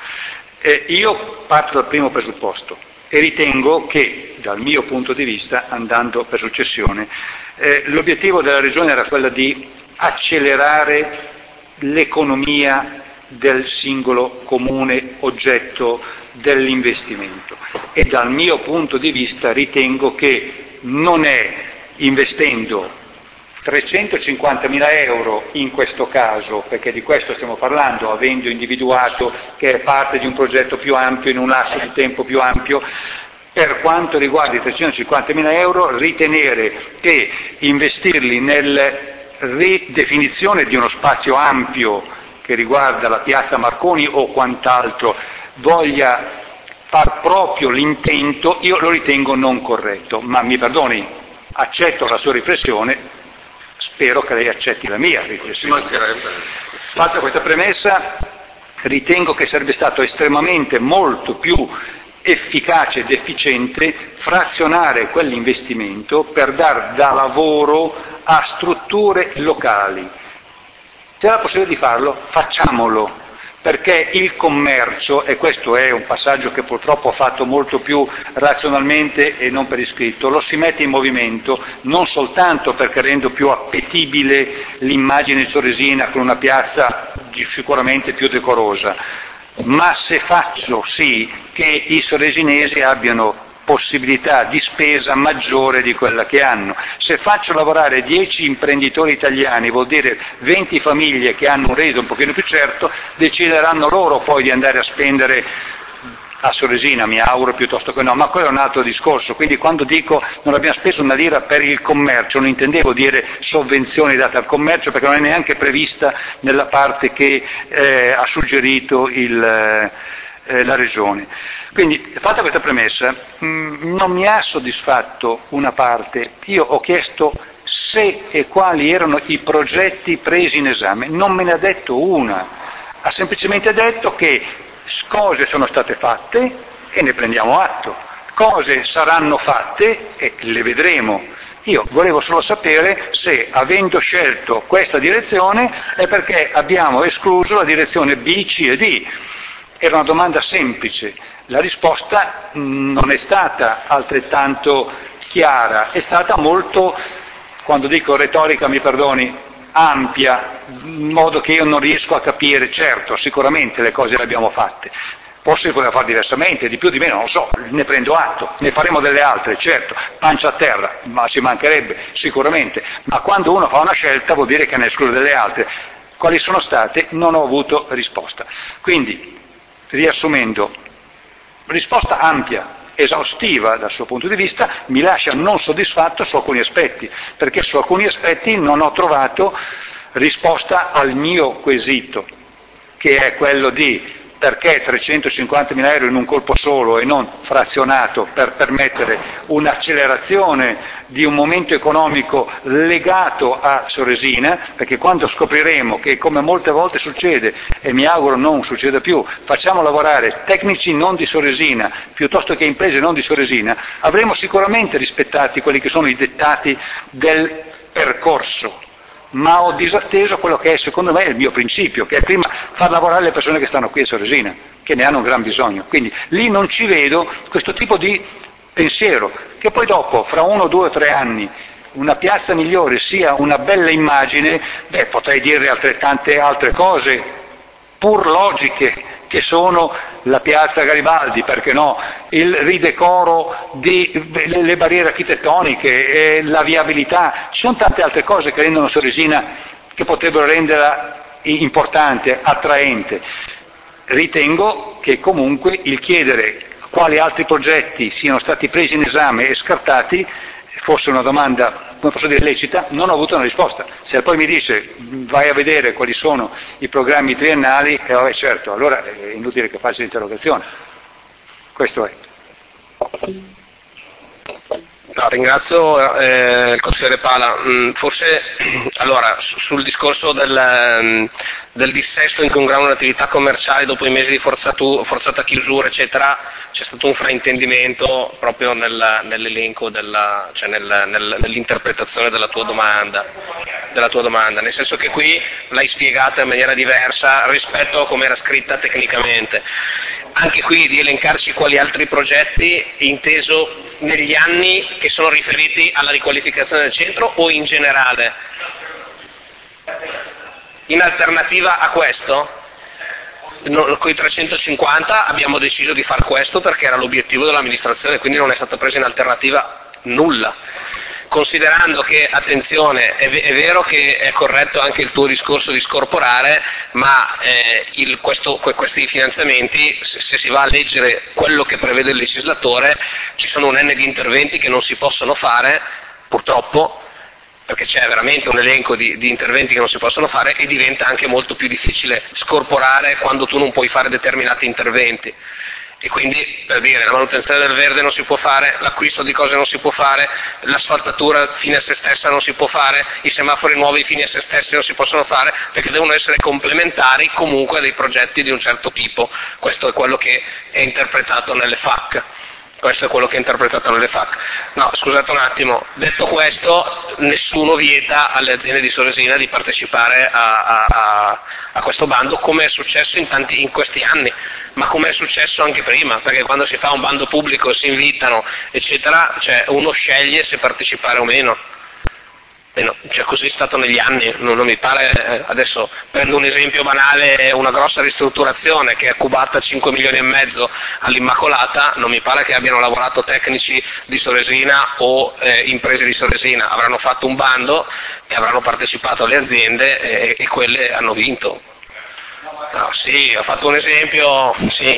Io parto dal primo presupposto e ritengo che, dal mio punto di vista, andando per successione, l'obiettivo della Regione era quello di accelerare l'economia del singolo comune oggetto dell'investimento e dal mio punto di vista ritengo che non è investendo 350.000 euro in questo caso, perché di questo stiamo parlando, avendo individuato che è parte di un progetto più ampio, in un lasso di tempo più ampio, per quanto riguarda i 350.000 euro, ritenere che investirli nella ridefinizione di uno spazio ampio che riguarda la piazza Marconi o quant'altro voglia far proprio l'intento, io lo ritengo non corretto, ma mi perdoni, accetto la sua riflessione, spero che lei accetti la mia riflessione. Fatta questa premessa, ritengo che sarebbe stato estremamente molto più efficace ed efficiente frazionare quell'investimento per dar da lavoro a strutture locali. Se ha la possibilità di farlo, facciamolo, perché il commercio, e questo è un passaggio che purtroppo ho fatto molto più razionalmente e non per iscritto, lo si mette in movimento non soltanto perché rendo più appetibile l'immagine di Soresina con una piazza sicuramente più decorosa, ma se faccio sì che i soresinesi abbiano possibilità di spesa maggiore di quella che hanno. Se faccio lavorare 10 imprenditori italiani, vuol dire 20 famiglie che hanno un reddito un pochino più certo, decideranno loro poi di andare a spendere a Soresina, mi auguro, piuttosto che no, ma quello è un altro discorso. Quindi quando dico non abbiamo speso una lira per il commercio, non intendevo dire sovvenzioni date al commercio, perché non è neanche prevista nella parte che ha suggerito la Regione. Quindi, fatta questa premessa, non mi ha soddisfatto una parte. Io ho chiesto se e quali erano i progetti presi in esame, non me ne ha detto una, ha semplicemente detto che cose sono state fatte e ne prendiamo atto, cose saranno fatte e le vedremo. Io volevo solo sapere se, avendo scelto questa direzione, è perché abbiamo escluso la direzione B, C e D. Era una domanda semplice, la risposta non è stata altrettanto chiara, è stata molto, quando dico retorica mi perdoni, ampia, in modo che io non riesco a capire. Certo, sicuramente le cose le abbiamo fatte, forse si poteva fare diversamente, di più di meno, non lo so, ne prendo atto, ne faremo delle altre, certo, pancia a terra, ma ci mancherebbe sicuramente, ma quando uno fa una scelta vuol dire che ne esclude delle altre. Quali sono state? Non ho avuto risposta. Quindi, riassumendo, risposta ampia, esaustiva dal suo punto di vista, mi lascia non soddisfatto su alcuni aspetti, perché su alcuni aspetti non ho trovato risposta al mio quesito, che è quello di perché 350.000 euro in un colpo solo e non frazionato per permettere un'accelerazione di un momento economico legato a Soresina, perché quando scopriremo che, come molte volte succede, e mi auguro non succeda più, facciamo lavorare tecnici non di Soresina piuttosto che imprese non di Soresina, avremo sicuramente rispettati quelli che sono i dettati del percorso, ma ho disatteso quello che è secondo me il mio principio, che è prima far lavorare le persone che stanno qui a Soresina, che ne hanno un gran bisogno. Quindi lì non ci vedo questo tipo di pensiero, che poi dopo, fra 1, 2 o 3 anni, una piazza migliore sia una bella immagine, potrei dire altrettante altre cose, pur logiche, che sono la piazza Garibaldi, perché no, il ridecoro delle barriere architettoniche, la viabilità, ci sono tante altre cose che rendono Soresina, che potrebbero renderla importante, attraente. Ritengo che comunque il chiedere quali altri progetti siano stati presi in esame e scartati fosse una domanda, come posso dire, lecita. Non ho avuto una risposta. Se poi mi dice vai a vedere quali sono i programmi triennali, certo, allora è inutile che faccia l'interrogazione. Questo è. No, ringrazio il consigliere Pala. Forse allora sul discorso del dissesto in cui un grano un'attività commerciale dopo i mesi di forzata chiusura eccetera, c'è stato un fraintendimento proprio nell'elenco cioè nell'interpretazione della tua domanda, nel senso che qui l'hai spiegata in maniera diversa rispetto a come era scritta tecnicamente. Anche qui di elencarci quali altri progetti, inteso negli anni che sono riferiti alla riqualificazione del centro o in generale? In alternativa a questo? Con i 350 abbiamo deciso di fare questo perché era l'obiettivo dell'amministrazione, quindi non è stato preso in alternativa nulla. Considerando che, attenzione, è vero che è corretto anche il tuo discorso di scorporare, ma questi finanziamenti, se si va a leggere quello che prevede il legislatore, ci sono un N di interventi che non si possono fare, purtroppo, perché c'è veramente un elenco di interventi che non si possono fare e diventa anche molto più difficile scorporare quando tu non puoi fare determinati interventi. E quindi, per dire, la manutenzione del verde non si può fare, l'acquisto di cose non si può fare, l'asfaltatura fine a se stessa non si può fare, i semafori nuovi fine a se stessi non si possono fare, perché devono essere complementari comunque a dei progetti di un certo tipo. Questo è quello che è interpretato nelle FAC. No, scusate un attimo, detto questo, nessuno vieta alle aziende di Soresina di partecipare a questo bando, come è successo in questi anni, ma come è successo anche prima, perché quando si fa un bando pubblico e si invitano, eccetera, cioè uno sceglie se partecipare o meno. Cioè così è stato negli anni, non mi pare, adesso prendo un esempio banale, una grossa ristrutturazione che è cubata 5 milioni e mezzo all'Immacolata, non mi pare che abbiano lavorato tecnici di Soresina o imprese di Soresina, avranno fatto un bando e avranno partecipato le aziende e quelle hanno vinto. No, sì, ho fatto un esempio, sì.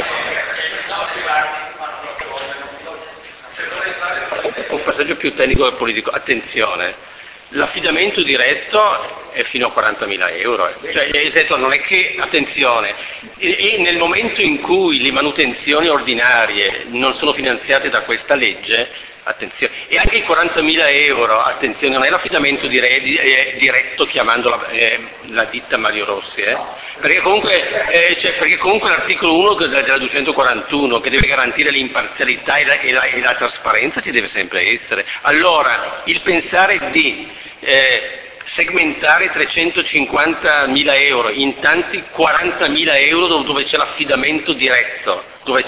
Un passaggio più tecnico e politico, attenzione. L'affidamento diretto è fino a 40.000 euro, cioè esatto, non è che, attenzione, e nel momento in cui le manutenzioni ordinarie non sono finanziate da questa legge, attenzione, e anche i 40.000 euro, attenzione, non è l'affidamento diretto chiamando la ditta Mario Rossi, perché comunque l'articolo 1 della 241 che deve garantire l'imparzialità e la trasparenza ci deve sempre essere. Allora, il pensare di segmentare 350.000 euro in tanti 40.000 euro dove c'è l'affidamento diretto,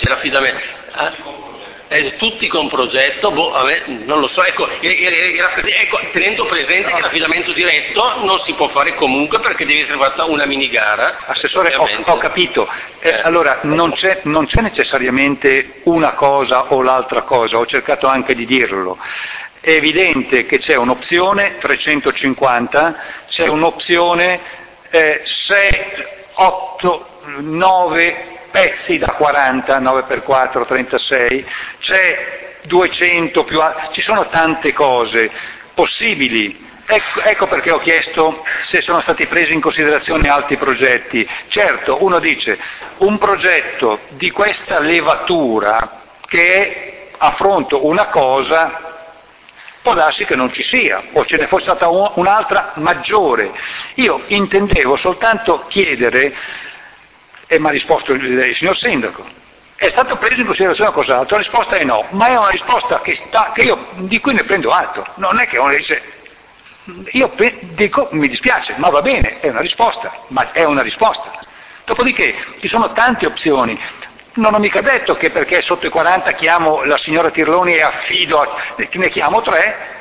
tutti con progetto, non lo so, tenendo presente che l'affidamento diretto non si può fare comunque perché deve essere fatta una mini gara. Assessore, ho capito, allora non c'è necessariamente una cosa o l'altra cosa, ho cercato anche di dirlo. È evidente che c'è un'opzione 350, c'è un'opzione 6, 8, 9 pezzi da 40, 9 per 4, 36, c'è 200 più ci sono tante cose possibili. Ecco perché ho chiesto se sono stati presi in considerazione altri progetti. Certo, uno dice, un progetto di questa levatura che affronta una cosa, può darsi che non ci sia, o ce ne fosse stata un'altra maggiore. Io intendevo soltanto chiedere, e mi ha risposto il signor Sindaco, è stato preso in considerazione qualcos'altro? La risposta è no, ma è una risposta di cui ne prendo atto, non è che uno dice, io dico mi dispiace, ma va bene, è una risposta, ma è una risposta. Dopodiché ci sono tante opzioni. Non ho mica detto che perché sotto i 40 chiamo la signora Tirloni e affido, ne chiamo 3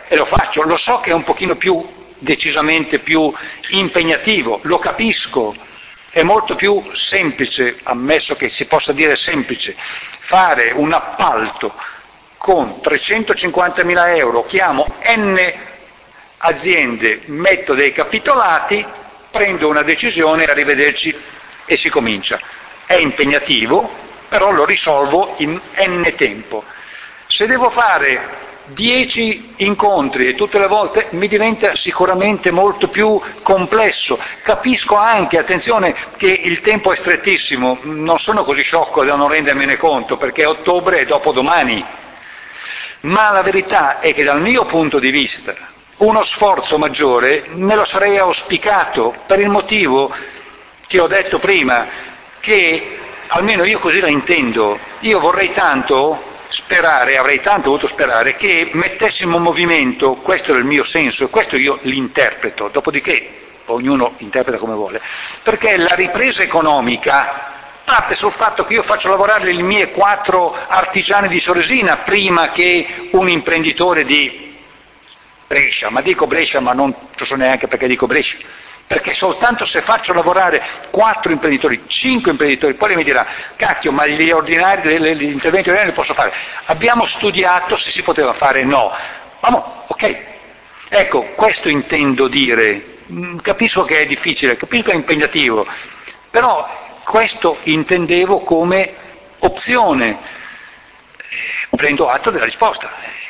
e lo faccio, lo so che è un pochino più, decisamente più impegnativo, lo capisco, è molto più semplice, ammesso che si possa dire semplice, fare un appalto con 350.000 euro, chiamo N aziende, metto dei capitolati, prendo una decisione, arrivederci e si comincia. È impegnativo, però lo risolvo in N tempo. Se devo fare 10 incontri e tutte le volte mi diventa sicuramente molto più complesso. Capisco anche, attenzione, che il tempo è strettissimo, non sono così sciocco da non rendermene conto, perché ottobre è dopodomani, ma la verità è che dal mio punto di vista uno sforzo maggiore me lo sarei auspicato per il motivo che ho detto prima, che almeno io così la intendo, io vorrei tanto sperare, avrei tanto voluto sperare che mettessimo in movimento, questo è il mio senso e questo io l'interpreto, dopodiché ognuno interpreta come vuole, perché la ripresa economica parte sul fatto che io faccio lavorare i miei 4 artigiani di Soresina prima che un imprenditore di Brescia, ma dico Brescia ma non so neanche perché dico Brescia, perché soltanto se faccio lavorare 4 imprenditori, 5 imprenditori, poi lei mi dirà, cacchio, ma gli interventi ordinari li posso fare. Abbiamo studiato se si poteva fare, no. Ok. Ecco, questo intendo dire. Capisco che è difficile, capisco che è impegnativo, però questo intendevo come opzione. Prendo atto della risposta.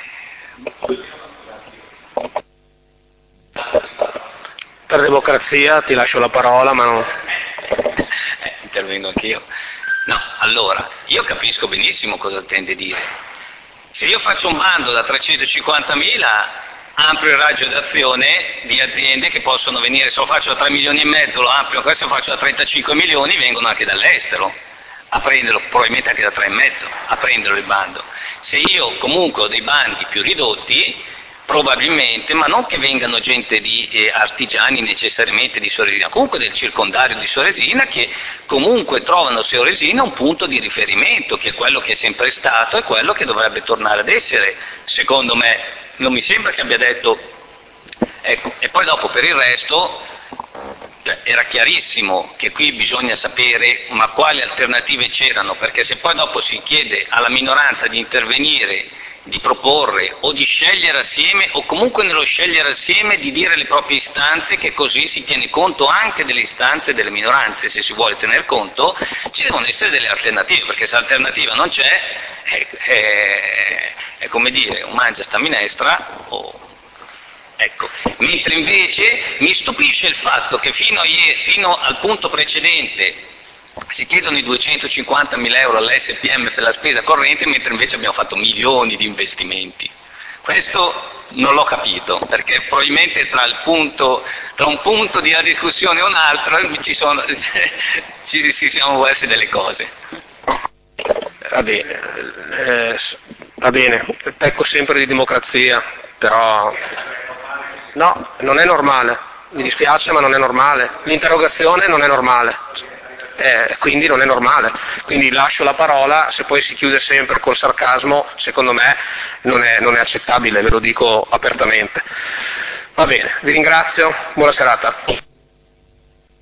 Per democrazia ti lascio la parola, ma non... Intervengo anch'io. No, allora, io capisco benissimo cosa intende dire. Se io faccio un bando da 350.000, ampio il raggio d'azione di aziende che possono venire, se lo faccio da 3 milioni e mezzo, lo ampio, questo lo faccio da 35 milioni, vengono anche dall'estero a prenderlo, probabilmente anche da 3,5, a prenderlo il bando. Se io comunque ho dei bandi più ridotti, probabilmente, ma non che vengano gente di artigiani necessariamente di Soresina, comunque del circondario di Soresina, che comunque trovano Soresina un punto di riferimento, che è quello che è sempre stato e quello che dovrebbe tornare ad essere, secondo me. Non mi sembra che abbia detto, ecco, e poi dopo per il resto era chiarissimo che qui bisogna sapere ma quali alternative c'erano, perché se poi dopo si chiede alla minoranza di intervenire, di proporre o di scegliere assieme, o comunque nello scegliere assieme di dire le proprie istanze, che così si tiene conto anche delle istanze delle minoranze, se si vuole tener conto, ci devono essere delle alternative, perché se l'alternativa non c'è, è come dire, o mangia sta minestra, o... Ecco, mentre invece mi stupisce il fatto che fino al punto precedente si chiedono i 250.000 euro all'SPM per la spesa corrente, mentre invece abbiamo fatto milioni di investimenti. Questo non l'ho capito, perché probabilmente tra un punto di discussione e un altro ci siamo versi delle cose. Va bene, pecco sempre di democrazia, però no, non è normale, mi dispiace ma non è normale, l'interrogazione non è normale. Quindi non è normale, quindi lascio la parola, se poi si chiude sempre col sarcasmo, secondo me non è accettabile, ve lo dico apertamente. Va bene, vi ringrazio, buona serata.